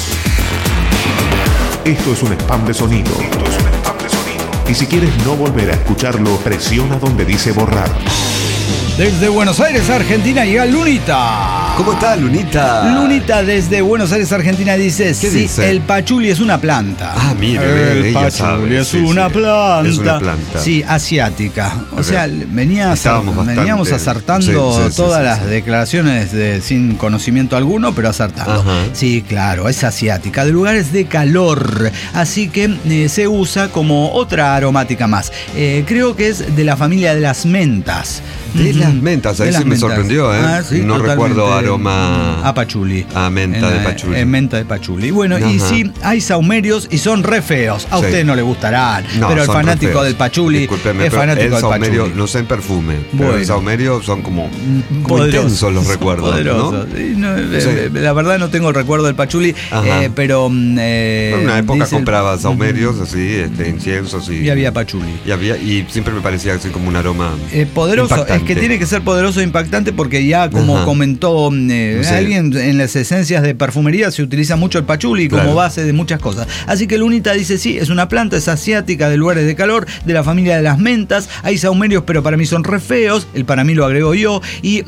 Esto es un spam de sonido. Y si quieres no volver a escucharlo, presiona donde dice borrar. Desde Buenos Aires, Argentina, llega Lunita. ¿Cómo está, Lunita? Lunita desde Buenos Aires, Argentina, dice: sí, dice? El pachuli es una planta. Ah, mire, el pachuli es una planta. Es una planta. Sí, asiática. O sea, veníamos acertando todas las declaraciones sin conocimiento alguno, pero acertando. Ajá. Sí, claro, es asiática, de lugares de calor. Así que se usa como otra aromática más. Creo que es de la familia de las mentas. De las mentas, ahí sí me sorprendió, ¿eh? Sí, no recuerdo aroma a pachuli. A menta de pachuli. Menta de pachuli. Bueno, ajá. Y sí, hay saumerios y son re feos. A ustedes no les gustarán, pero el fanático del pachuli es fanático del pachuli. No sé en perfume, pero el saumerio son como intensos los recuerdos. Poderosos. ¿No? La verdad no tengo el recuerdo del pachuli, pero... en una época compraba saumerios, así, inciensos y había pachuli. Y siempre me parecía así como un aroma poderoso. Impactante. Es que tiene que ser poderoso e impactante porque ya como comentó alguien, en las esencias de perfumería se utiliza mucho el pachuli como base de muchas cosas. Así que Lunita dice: sí, es una planta, es asiática, de lugares de calor, de la familia de las mentas. Hay saumerios, pero para mí son re feos. El para mí lo agrego yo. Y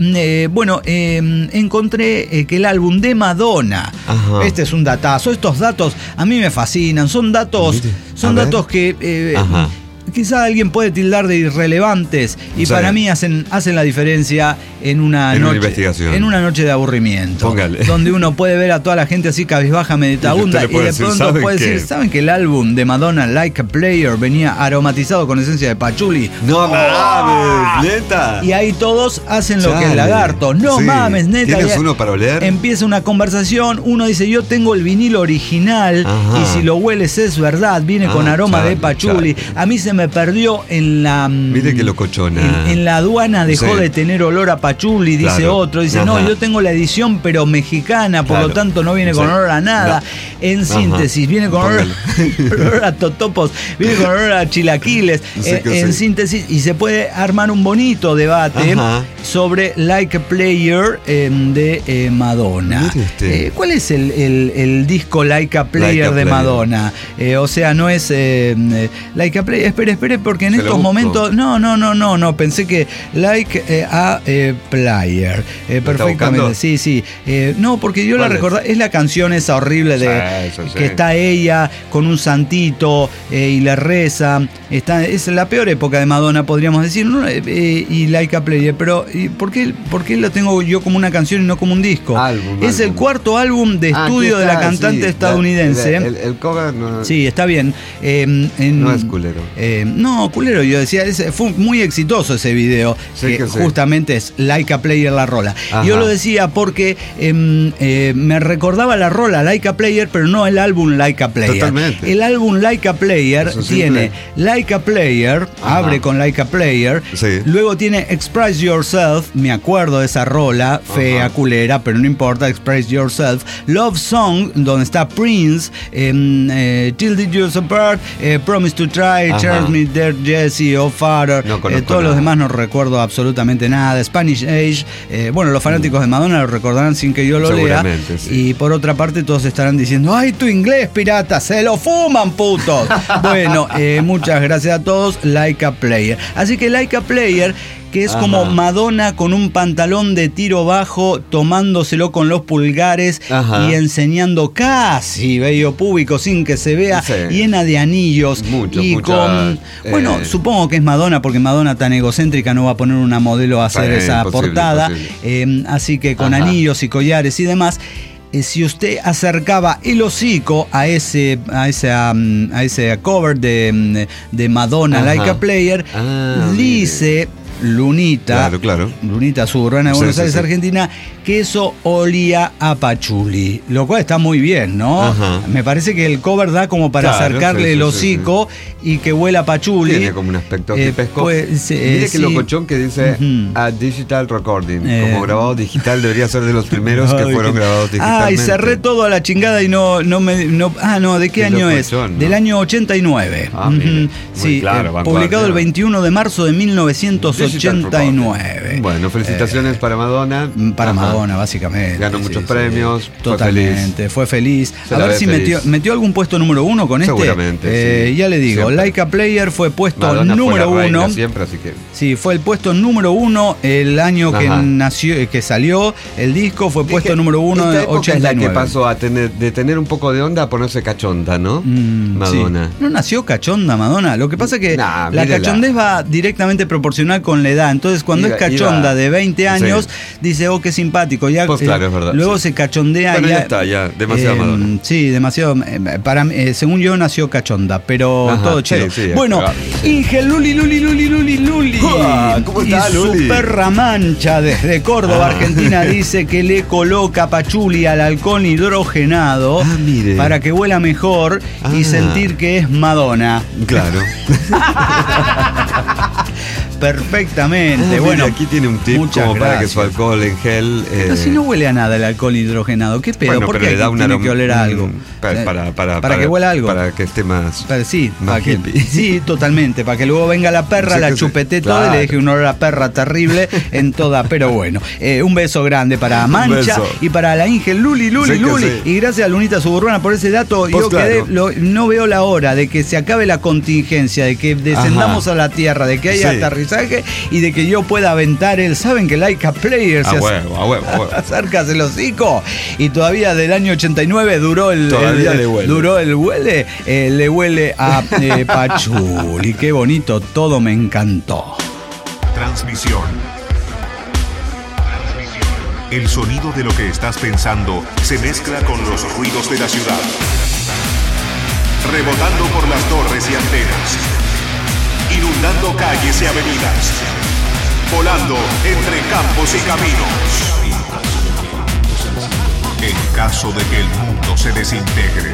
encontré que el álbum de Madonna, este es un datazo. Estos datos a mí me fascinan. Son datos que... quizá alguien puede tildar de irrelevantes y para mí hacen la diferencia en una noche de aburrimiento. Póngale. Donde uno puede ver a toda la gente así cabizbaja, meditabunda, y de pronto puede decir: ¿saben que el álbum de Madonna, Like a Player, venía aromatizado con esencia de pachuli? No mames, neta. Y ahí todos hacen lo que es lagarto. No mames, neta. ¿Tienes uno para oler? Empieza una conversación, uno dice: yo tengo el vinilo original y si lo hueles es verdad, viene con aroma de pachuli. A mí se me perdió en la... Mire que locochona. En la aduana dejó de tener olor a pachuli, dice otro. Dice: no, yo tengo la edición pero mexicana, por lo tanto no viene con olor a nada. En síntesis, viene con olor a totopos, viene con olor a chilaquiles. En síntesis, y se puede armar un bonito debate sobre Like a Player de Madonna. ¿Cuál es el disco Like a Player de Madonna? O sea, no es Like a Player. Espere, porque en estos momentos... No, pensé que Like a Player. Perfectamente, sí. No, porque yo la recordaba, es la canción esa horrible que está ella con un santito y le reza. Es la peor época de Madonna, podríamos decir, ¿no? Y Like a Player. Pero ¿por qué la tengo yo como una canción y no como un disco? Es el cuarto álbum de estudio de la cantante estadounidense. El cover no... Sí, está bien. No es culero. No, culero, yo decía, fue muy exitoso ese video, justamente es Like a Player la rola. Yo lo decía porque me recordaba la rola Like a Player, pero no el álbum Like a Player. Totalmente. El álbum Like a Player tiene Like a Player, abre con Like a Player, luego tiene Express Yourself, me acuerdo de esa rola, fea, culera, pero no importa, Express Yourself, Love Song, donde está Prince, Till the Years Apart, Promise to Try, Charles Me Dear Jesse, Oh Father, todos los demás no recuerdo absolutamente nada. Spanish Age, los fanáticos de Madonna lo recordarán sin que yo lo lea. Y por otra parte todos estarán diciendo: ¡ay, tu inglés, pirata! ¡Se lo fuman, putos! Bueno, muchas gracias a todos. Like a Player. Así que Like a Player, que es como Madonna con un pantalón de tiro bajo, tomándoselo con los pulgares y enseñando casi vello púbico sin que se vea, llena de anillos. Supongo que es Madonna, porque Madonna tan egocéntrica no va a poner una modelo a hacer esa portada. Así que con anillos y collares y demás. si usted acercaba el hocico a ese cover de Madonna, Ajá. Like a Player, dice Lunita, Claro. Lunita Suburbana de Buenos Aires, Argentina, que eso olía a pachuli, lo cual está muy bien, ¿no? Ajá. Me parece que el cover da como para acercarle el hocico y que huela a pachuli. Tiene como un aspecto hipesco. Pues, Mire que sí. locochón que dice a digital recording, como grabado digital, debería ser de los primeros que fueron grabados digitalmente. Y cerré todo a la chingada y no, ¿de qué año es? locochón, ¿no? Del año 89. Mire, Sí, claro, publicado el 21 de marzo de Digital 1989. recording. Bueno, felicitaciones para Madonna. Para Ajá. Madonna, básicamente. Ganó muchos premios. Totalmente, fue feliz. Se A la ver ve si feliz. metió algún puesto número 1 con Seguramente, sí. Ya le digo, Siempre. Like a Player fue puesto Madonna número fue la reina 1. siempre, así que Sí, fue el puesto número 1 el año que Ajá. nació, que salió el disco, fue puesto número 1 esta en época es la 89. que pasó de tener un poco de onda a ponerse cachonda, ¿no? Madonna. Sí. No nació cachonda Madonna. Lo que pasa es que Nah, la mírela. cachondez va directamente proporcional con la edad. Entonces, cuando Iba- es cachonda iba- de 20 años, dice, oh, qué simpático. Ya, Pues claro, es verdad, luego sí. se cachondea. Bueno, ya está, ya, demasiado Madonna. Sí, demasiado. Para mí, según yo, nació cachonda, pero Ajá, todo chido. sí, Bueno, Inge Luli. Uah, ¿cómo está, y su Luli? perra Mancha desde Córdoba, Argentina, dice que le coloca pachuli al halcón hidrogenado mire. para que huela mejor y sentir que es Madonna. Claro. Perfectamente. Bueno, aquí tiene un tip muchas como para que gracias. su alcohol en gel. Pero si no huele a nada el alcohol hidrogenado, ¿qué pedo? Bueno, ¿Por pero qué le da aquí un tiene aroma. que oler a algo? Para que huela algo. Para que esté más. Sí, más para que, hippie. sí, totalmente. Para que luego venga la perra, Sí, la que sí. chupete toda y Claro. le deje un olor a perra terrible en toda. Pero bueno, un beso grande para Mancha beso. y para la Inge Luli. Sí que sí. Y gracias a Lunita Suburbana por ese dato. Pues Yo claro. no veo la hora de que se acabe la contingencia, de que descendamos a la tierra, de que haya Sí. aterrizaje y de que yo pueda aventar el. ¿Saben que Like a Player A huevo. acercas el hocico? Y todavía del año 89 duró el Todavía le huele. duró el huele, le huele a pachuli. Qué bonito, todo me encantó. Transmisión. El sonido de lo que estás pensando se mezcla con los ruidos de la ciudad. Rebotando por las torres y antenas. Inundando calles y avenidas. Volando entre campos y caminos. En caso de que el mundo se desintegre.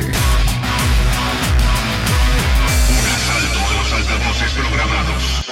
Un asalto a los altavoces programados.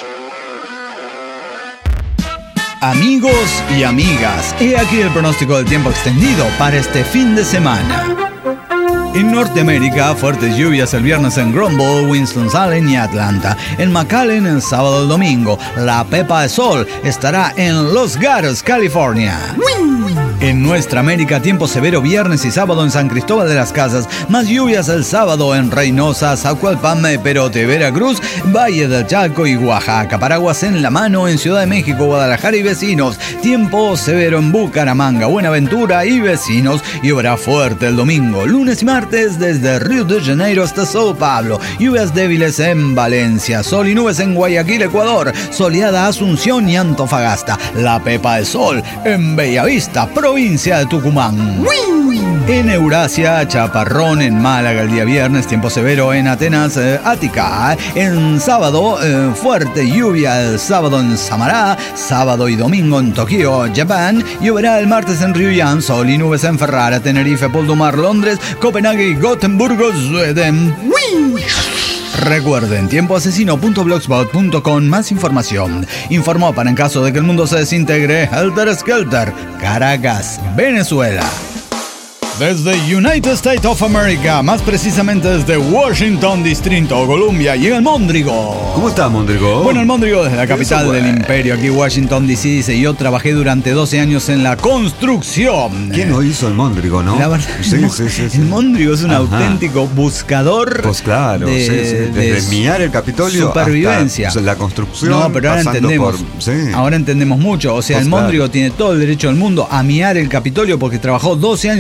Amigos y amigas, he aquí el pronóstico del tiempo extendido para este fin de semana. En Norteamérica, fuertes lluvias el viernes en Grumble, Winston-Salem y Atlanta. En McAllen el sábado y el domingo. La Pepa de Sol estará en Los Gatos, California. En nuestra América, tiempo severo viernes y sábado en San Cristóbal de las Casas. Más lluvias el sábado en Reynosa, Zacualpan, Perote, Veracruz, Valle del Chaco y Oaxaca. Paraguas en la mano en Ciudad de México, Guadalajara y vecinos. Tiempo severo en Bucaramanga, Buenaventura y vecinos. Y obra fuerte el domingo, lunes y martes desde Río de Janeiro hasta Sao Paulo. Lluvias débiles en Valencia. Sol y nubes en Guayaquil, Ecuador. Soleada Asunción y Antofagasta. La Pepa de Sol en Bellavista, provincia de Tucumán. En Eurasia, chaparrón en Málaga el día viernes, tiempo severo en Atenas, Ática. En sábado, fuerte lluvia el sábado en Samará, sábado y domingo en Tokio, Japón. Lloverá el martes en Ryuyan, sol y nubes en Ferrara, Tenerife, Poldumar, Londres, Copenhague y Gotemburgo, Sweden. Recuerden, tiempoasesino.blogspot.com, más información. Informó para en caso de que el mundo se desintegre, Helter Skelter, Caracas, Venezuela. Desde United States of America, más precisamente desde Washington, Distrito Columbia, llega el Móndrigo. ¿Cómo está, Mondrigo? Bueno, el Móndrigo desde la capital del imperio, aquí Washington DC, dice, yo trabajé durante 12 años en la construcción. ¿Quién lo hizo el Mondrigo, no? La verdad, Sí. el Móndrigo es un Ajá. auténtico buscador. Pues claro, sí. Desde miar el Capitolio supervivencia. hasta la construcción. No, pero ahora pasando entendemos. Sí. Ahora entendemos mucho. O sea, Pues el Móndrigo claro. tiene todo el derecho del mundo a miar el Capitolio porque trabajó 12 años en la construcción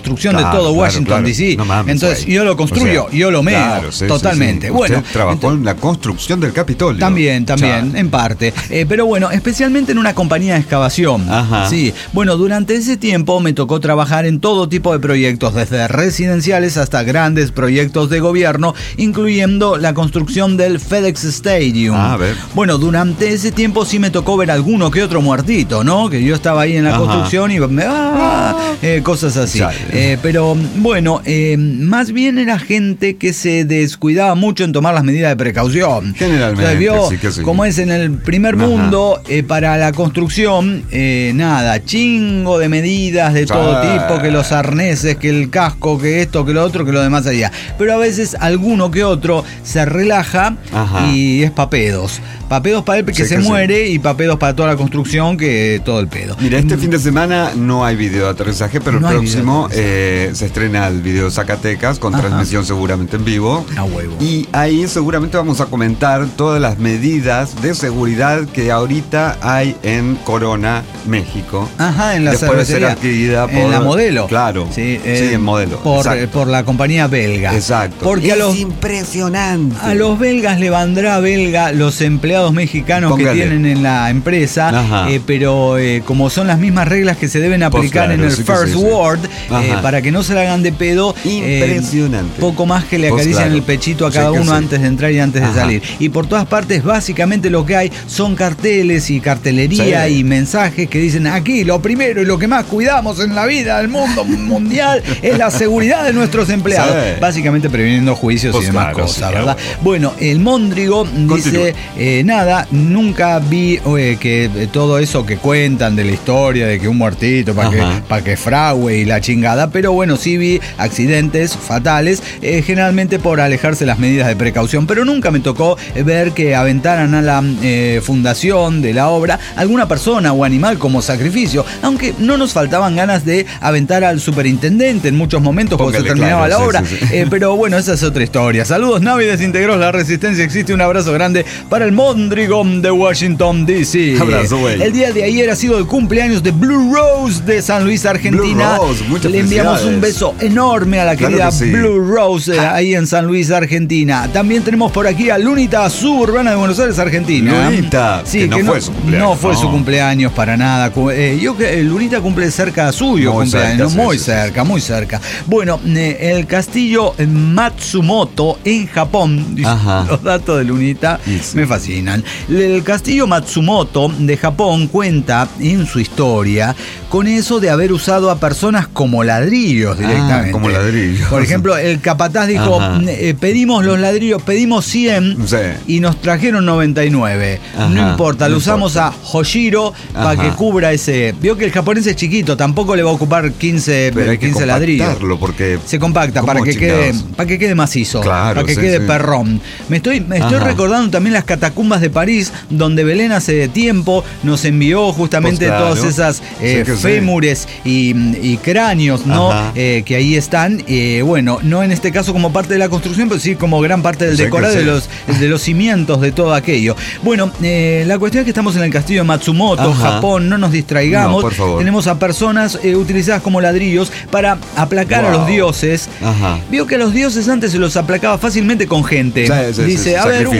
construcción de todo Washington, D.C. No mames, entonces yo lo construyo, yo lo meo, totalmente. Sí. Bueno, usted trabajó en la construcción del Capitolio. También, en parte. Pero bueno, especialmente en una compañía de excavación. Ajá. Sí. Bueno, durante ese tiempo me tocó trabajar en todo tipo de proyectos, desde residenciales hasta grandes proyectos de gobierno, incluyendo la construcción del FedEx Stadium. A ver. Bueno, durante ese tiempo sí me tocó ver alguno que otro muertito, ¿no? Que yo estaba ahí en la construcción y cosas así. Pero bueno, más bien era gente que se descuidaba mucho en tomar las medidas de precaución. Generalmente, o sea, vio sí que sí. como es en el primer mundo, para la construcción, chingo de medidas de todo tipo, que los arneses, que el casco, que esto, que lo otro, que lo demás allá. Pero a veces alguno que otro se relaja y es papedos. Papedos para él que se muere y papedos para toda la construcción, que todo el pedo. Mira, este fin de semana no hay video de aterrizaje, pero el próximo se estrena el video Zacatecas con transmisión seguramente en vivo. A huevo. Y ahí seguramente vamos a comentar todas las medidas de seguridad que ahorita hay en Corona, México. En la después de ser adquirida por la Modelo. Claro. Sí, en Modelo. Por la compañía belga. Exacto. Porque es impresionante. A los belgas le vendrá belga los empleados mexicanos que tienen en la empresa, pero como son las mismas reglas que se deben aplicar en el First World, para que no se la hagan de pedo, impresionante. Poco más que le acarician el pechito a cada uno antes de entrar y antes de salir. Y por todas partes, básicamente lo que hay son carteles y cartelería y mensajes que dicen: aquí lo primero y lo que más cuidamos en la vida del mundo mundial es la seguridad de nuestros empleados. Básicamente previniendo juicios y demás cosas, ¿verdad? Bueno, el Móndrigo dice: nunca vi que todo eso que cuentan de la historia, de que un muertito para que fragüe y la chingada, pero bueno, sí vi accidentes fatales, generalmente por alejarse las medidas de precaución, pero nunca me tocó ver que aventaran a la fundación de la obra alguna persona o animal como sacrificio, aunque no nos faltaban ganas de aventar al superintendente en muchos momentos cuando se terminaba la obra, pero bueno, esa es otra historia. Saludos, Navi desintegró la resistencia, existe un abrazo grande para el Móndrigo de Washington, D.C. Abrazo, güey. El día de ayer ha sido el cumpleaños de Blue Rose de San Luis, Argentina. Blue Rose, muchas Le enviamos un beso enorme a la querida Blue Rose ahí en San Luis, Argentina. También tenemos por aquí a Lunita, suburbana de Buenos Aires, Argentina. Lunita, sí, que no fue su cumpleaños. No fue su cumpleaños para nada. Lunita cumple cerca suyo, muy cerca. Bueno, el castillo Matsumoto en Japón, los datos de Lunita me fascinan. El castillo Matsumoto de Japón cuenta en su historia con eso de haber usado a personas como ladrillos directamente. Como ladrillos. Por ejemplo, el capataz dijo: pedimos los ladrillos, pedimos 100 y nos trajeron 99. No importa, lo usamos a Hoshiro para que cubra ese. Vio que el japonés es chiquito, tampoco le va a ocupar 15 ladrillos. Porque se compacta para que quede macizo, para que quede perrón. Me estoy recordando también las catacumbas de París, donde Belén hace tiempo nos envió justamente todas esas fémures y cráneos, ¿no? Que ahí están, bueno, no en este caso como parte de la construcción, pero sí como gran parte del decorado de los cimientos de todo aquello. Bueno, la cuestión es que estamos en el castillo de Matsumoto, Japón, no nos distraigamos. No, por favor. Tenemos a personas utilizadas como ladrillos para aplacar a los dioses. Vio que a los dioses antes se los aplacaba fácilmente con gente. Dice, a ver,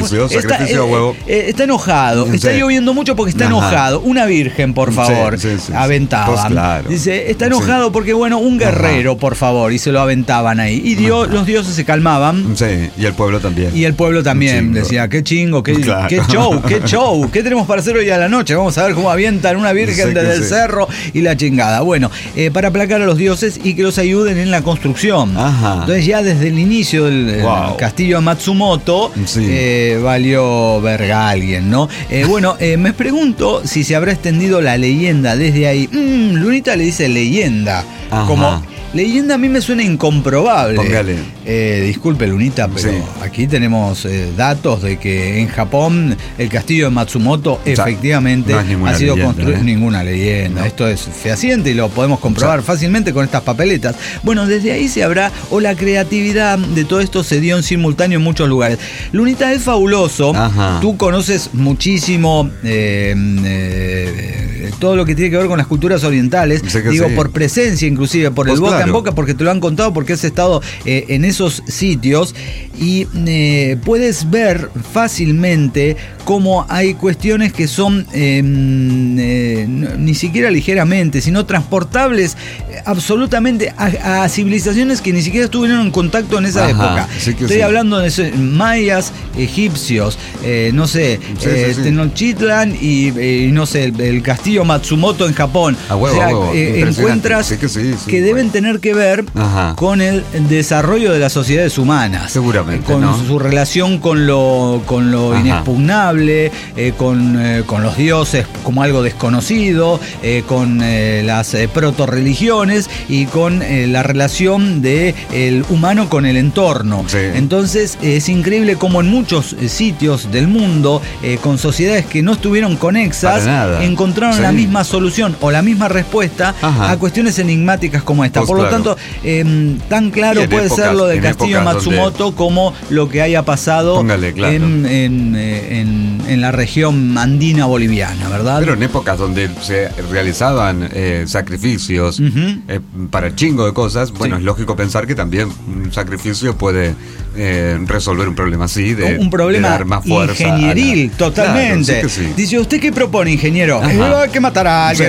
está enojado, está lloviendo mucho porque está enojado. Una virgen, por favor, aventaban. Dice, está enojado porque, bueno, un guerrero, por favor, y se lo aventaban ahí. Y los dioses se calmaban. Y el pueblo también. Y el pueblo también decía, qué chingo, qué show, qué tenemos para hacer hoy a la noche. Vamos a ver cómo avientan una virgen desde el cerro y la chingada. Bueno, para aplacar a los dioses y que los ayuden en la construcción. Entonces ya desde el inicio del castillo de Matsumoto valió verga a alguien, ¿no? Bueno, me pregunto si se habrá extendido la leyenda desde ahí. Lunita le dice leyenda. Como leyenda a mí me suena incomprobable. Póngale. Disculpe, Lunita, pero aquí tenemos datos de que en Japón el castillo de Matsumoto efectivamente ha sido construido. Ninguna leyenda. No. Esto es fehaciente y lo podemos comprobar fácilmente con estas papeletas. Bueno, desde ahí se habrá, o la creatividad de todo esto se dio en simultáneo en muchos lugares. Lunita, es fabuloso. Tú conoces muchísimo todo lo que tiene que ver con las culturas orientales, digo, por presencia, inclusive por el boca en boca, porque te lo han contado, porque has estado en esos sitios y puedes ver fácilmente cómo hay cuestiones que son ni siquiera ligeramente, sino transportables absolutamente a civilizaciones que ni siquiera estuvieron en contacto en esa época. Estoy hablando de mayas, egipcios, no sé, Tenochtitlan y no sé, el castillo Matsumoto en Japón. Encuentras que deben tener que ver con el desarrollo de las sociedades humanas. Seguramente. Con su relación con lo inexpugnable, con los dioses como algo desconocido, con las proto-religiones y con la relación del humano con el entorno. Entonces es increíble cómo en muchos sitios del mundo, con sociedades que no estuvieron conexas, encontraron la misma solución o la misma respuesta a cuestiones enigmáticas como esta. Por lo tanto, tan claro puede ser lo del castillo Matsumoto como lo que haya pasado en la región andina boliviana, ¿verdad? Pero en épocas donde se realizaban sacrificios para chingo de cosas, bueno, es lógico pensar que también un sacrificio puede resolver un problema así, un problema de dar más fuerza ingenieril, totalmente. Claro, sí. Dice, ¿usted qué propone, ingeniero? Hay que matar a alguien.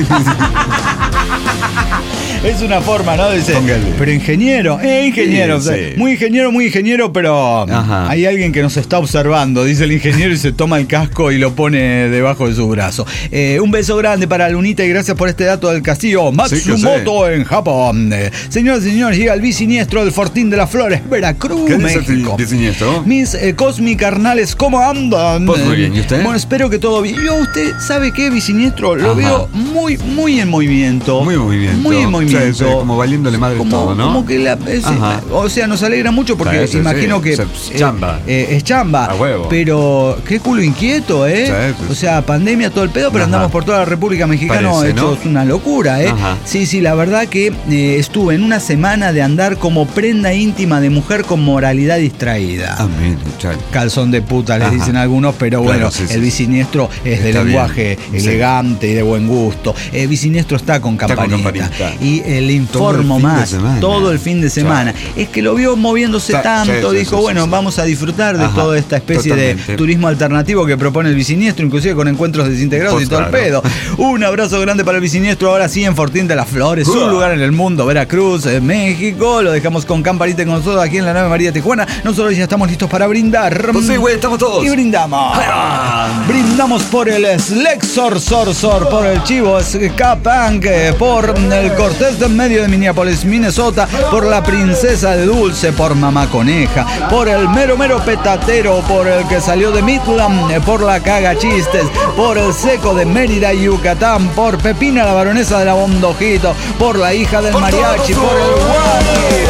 Es una forma, ¿no? Dice, pero ingeniero, ingeniero. Sí, muy ingeniero, pero hay alguien que nos está observando, dice el ingeniero, y se toma el casco y lo pone debajo de su brazo. Un beso grande para Lunita y gracias por este dato del castillo Matsumoto en Japón. Señoras y señores, llega el bisiniestro del Fortín de las Flores, Veracruz, ¿Qué México. dice el bisiniestro? Mis cosmicarnales, ¿cómo andan? Pues muy bien, ¿y usted? Bueno, espero que todo bien. Yo, usted sabe qué, bisiniestro, lo veo muy en movimiento. Muy en movimiento. Sí, como valiéndole madre todo, ¿no? Como que o sea, nos alegra mucho porque imagino que es chamba. Es chamba. A huevo. Pero qué culo inquieto, O sea, pandemia, todo el pedo, pero andamos por toda la República Mexicana hechos una locura, Sí, la verdad que estuve en una semana de andar como prenda íntima de mujer con moralidad distraída. Amén. Calzón de puta, les dicen algunos, pero bueno, el bisiniestro es de lenguaje elegante y de buen gusto. El bisiniestro está con campanita. Y le informo más todo el fin de semana. Es que lo vio moviéndose tanto, dijo, bueno, vamos a disfrutar de toda esta especie de turismo alternativo que propone el bisiniestro, inclusive con encuentros desintegrados y todo el pedo. Un abrazo grande para el bisiniestro, ahora sí en Fortín de las Flores, un lugar en el mundo, Veracruz, México. Lo dejamos con campanita con nosotros aquí en la nave María Tijuana. Nosotros ya estamos listos para brindar. Pues sí, güey, estamos todos. Y brindamos. Brindamos por el Slexor Sorsor, por el Chivo Ska-Punk, por el Cortés de Medio de Minneapolis, Minnesota, por la Princesa de Dulce, por Mamá Coneja, por el Mero Petatero, por el que salió de Midland, por la Caga Chistes, por el Seco de Mérida, Yucatán, por Pepina la Baronesa de la Bondojito, por la hija del mariachi, por el Wally.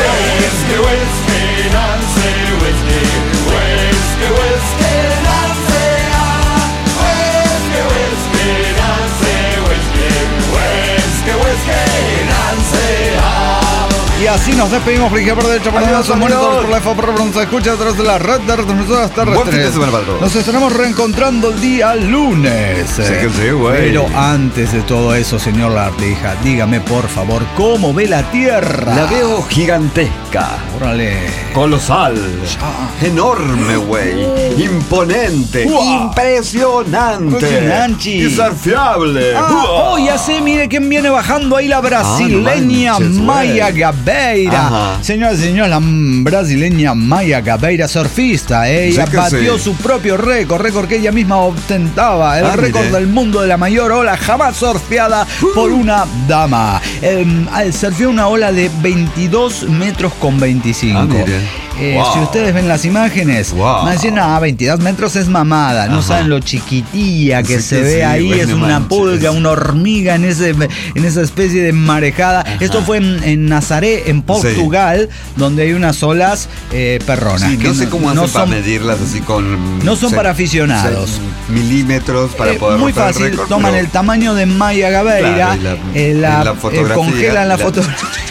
Y así nos despedimos, Frigía por derecha, por derecha, por la F, por bronce, escucha a través de la red de retransmisoras terrestres. Nos estaremos reencontrando el día lunes. Sí, güey. Pero antes de todo eso, señor Lagartija, dígame por favor, ¿cómo ve la Tierra? La veo gigantesca. Órale. Colosal. Enorme, güey. Imponente. Impresionante. Desafiable. Ya sé, mire quién viene bajando ahí, la brasileña Maya Gabeira. Señoras y señores, la brasileña Maya Gabeira, surfista, ella batió su propio récord que ella misma ostentaba, el récord del mundo de la mayor ola jamás surfeada por una dama. Surfeó una ola de 22 metros con 25. Si ustedes ven las imágenes, van a decir, 22 metros es mamada. No saben lo chiquitilla que se ve ahí. Es una pulga, una hormiga en esa especie de marejada. Esto fue en Nazaré, en Portugal, donde hay unas olas perronas. Sí, no sé cómo hacen para medirlas así con... No son para aficionados. Milímetros para poder muy fácil, récord, toman el tamaño de Maya Gabeira, congelan la fotografía.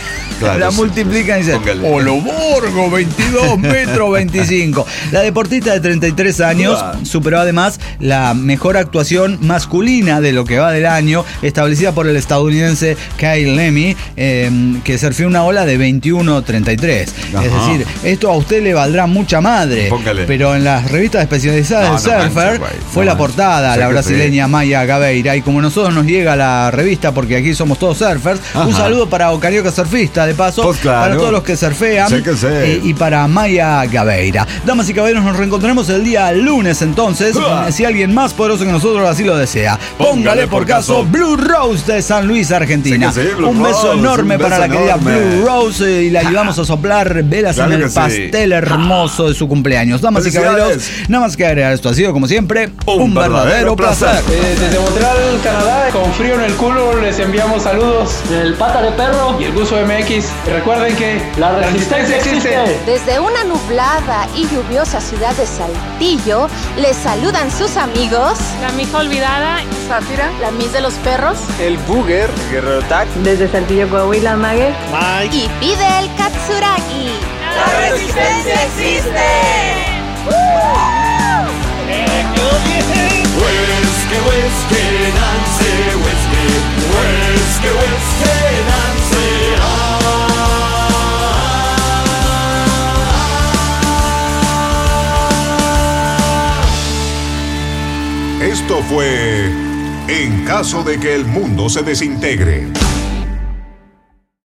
Claro, la sí, multiplican y dicen, póngale. Oloborgo, 22 metros 25. La deportista de 33 años superó además la mejor actuación masculina de lo que va del año, establecida por el estadounidense Kyle Lemmy, que surfeó una ola de 21.33. Ajá. Es decir, esto a usted le valdrá mucha madre. Póngale. Pero en las revistas especializadas de No, no surfer manches, güey. fue No la manches. portada, Sé la que brasileña Maya Gabeira. Y como a nosotros nos llega la revista, porque aquí somos todos surfers, un Ajá. saludo para Ocarioca Surfista, de paso, Pues claro. para todos los que surfean. Sé que sé. Y para Maya Gabeira. Damas y caballeros, nos reencontraremos el día lunes entonces, si alguien más poderoso que nosotros así lo desea. Póngale por caso Blue Rose de San Luis, Argentina. Sé que sí, Blue Un beso Rose, enorme un para la beso querida enorme. Blue Rose y le ayudamos a soplar velas Claro en el que sí. pastel hermoso de su cumpleaños. Damas y caballeros, Felicidades. nada más que agregar, esto ha sido como siempre un verdadero placer. Desde Montreal, Canadá, con frío en el culo, les enviamos saludos El Pata de Perro. y el Gusto MX. Y recuerden que La resistencia existe. Desde una nublada y lluviosa ciudad de Saltillo, les saludan sus amigos. La mija olvidada. Sátira, la Miss de los Perros. el Booger, Guerrero Tag. Desde Saltillo, Coahuila, Maguer. Y pide el Katsuragi. ¡La resistencia existe! Esto fue En caso de que el mundo se desintegre.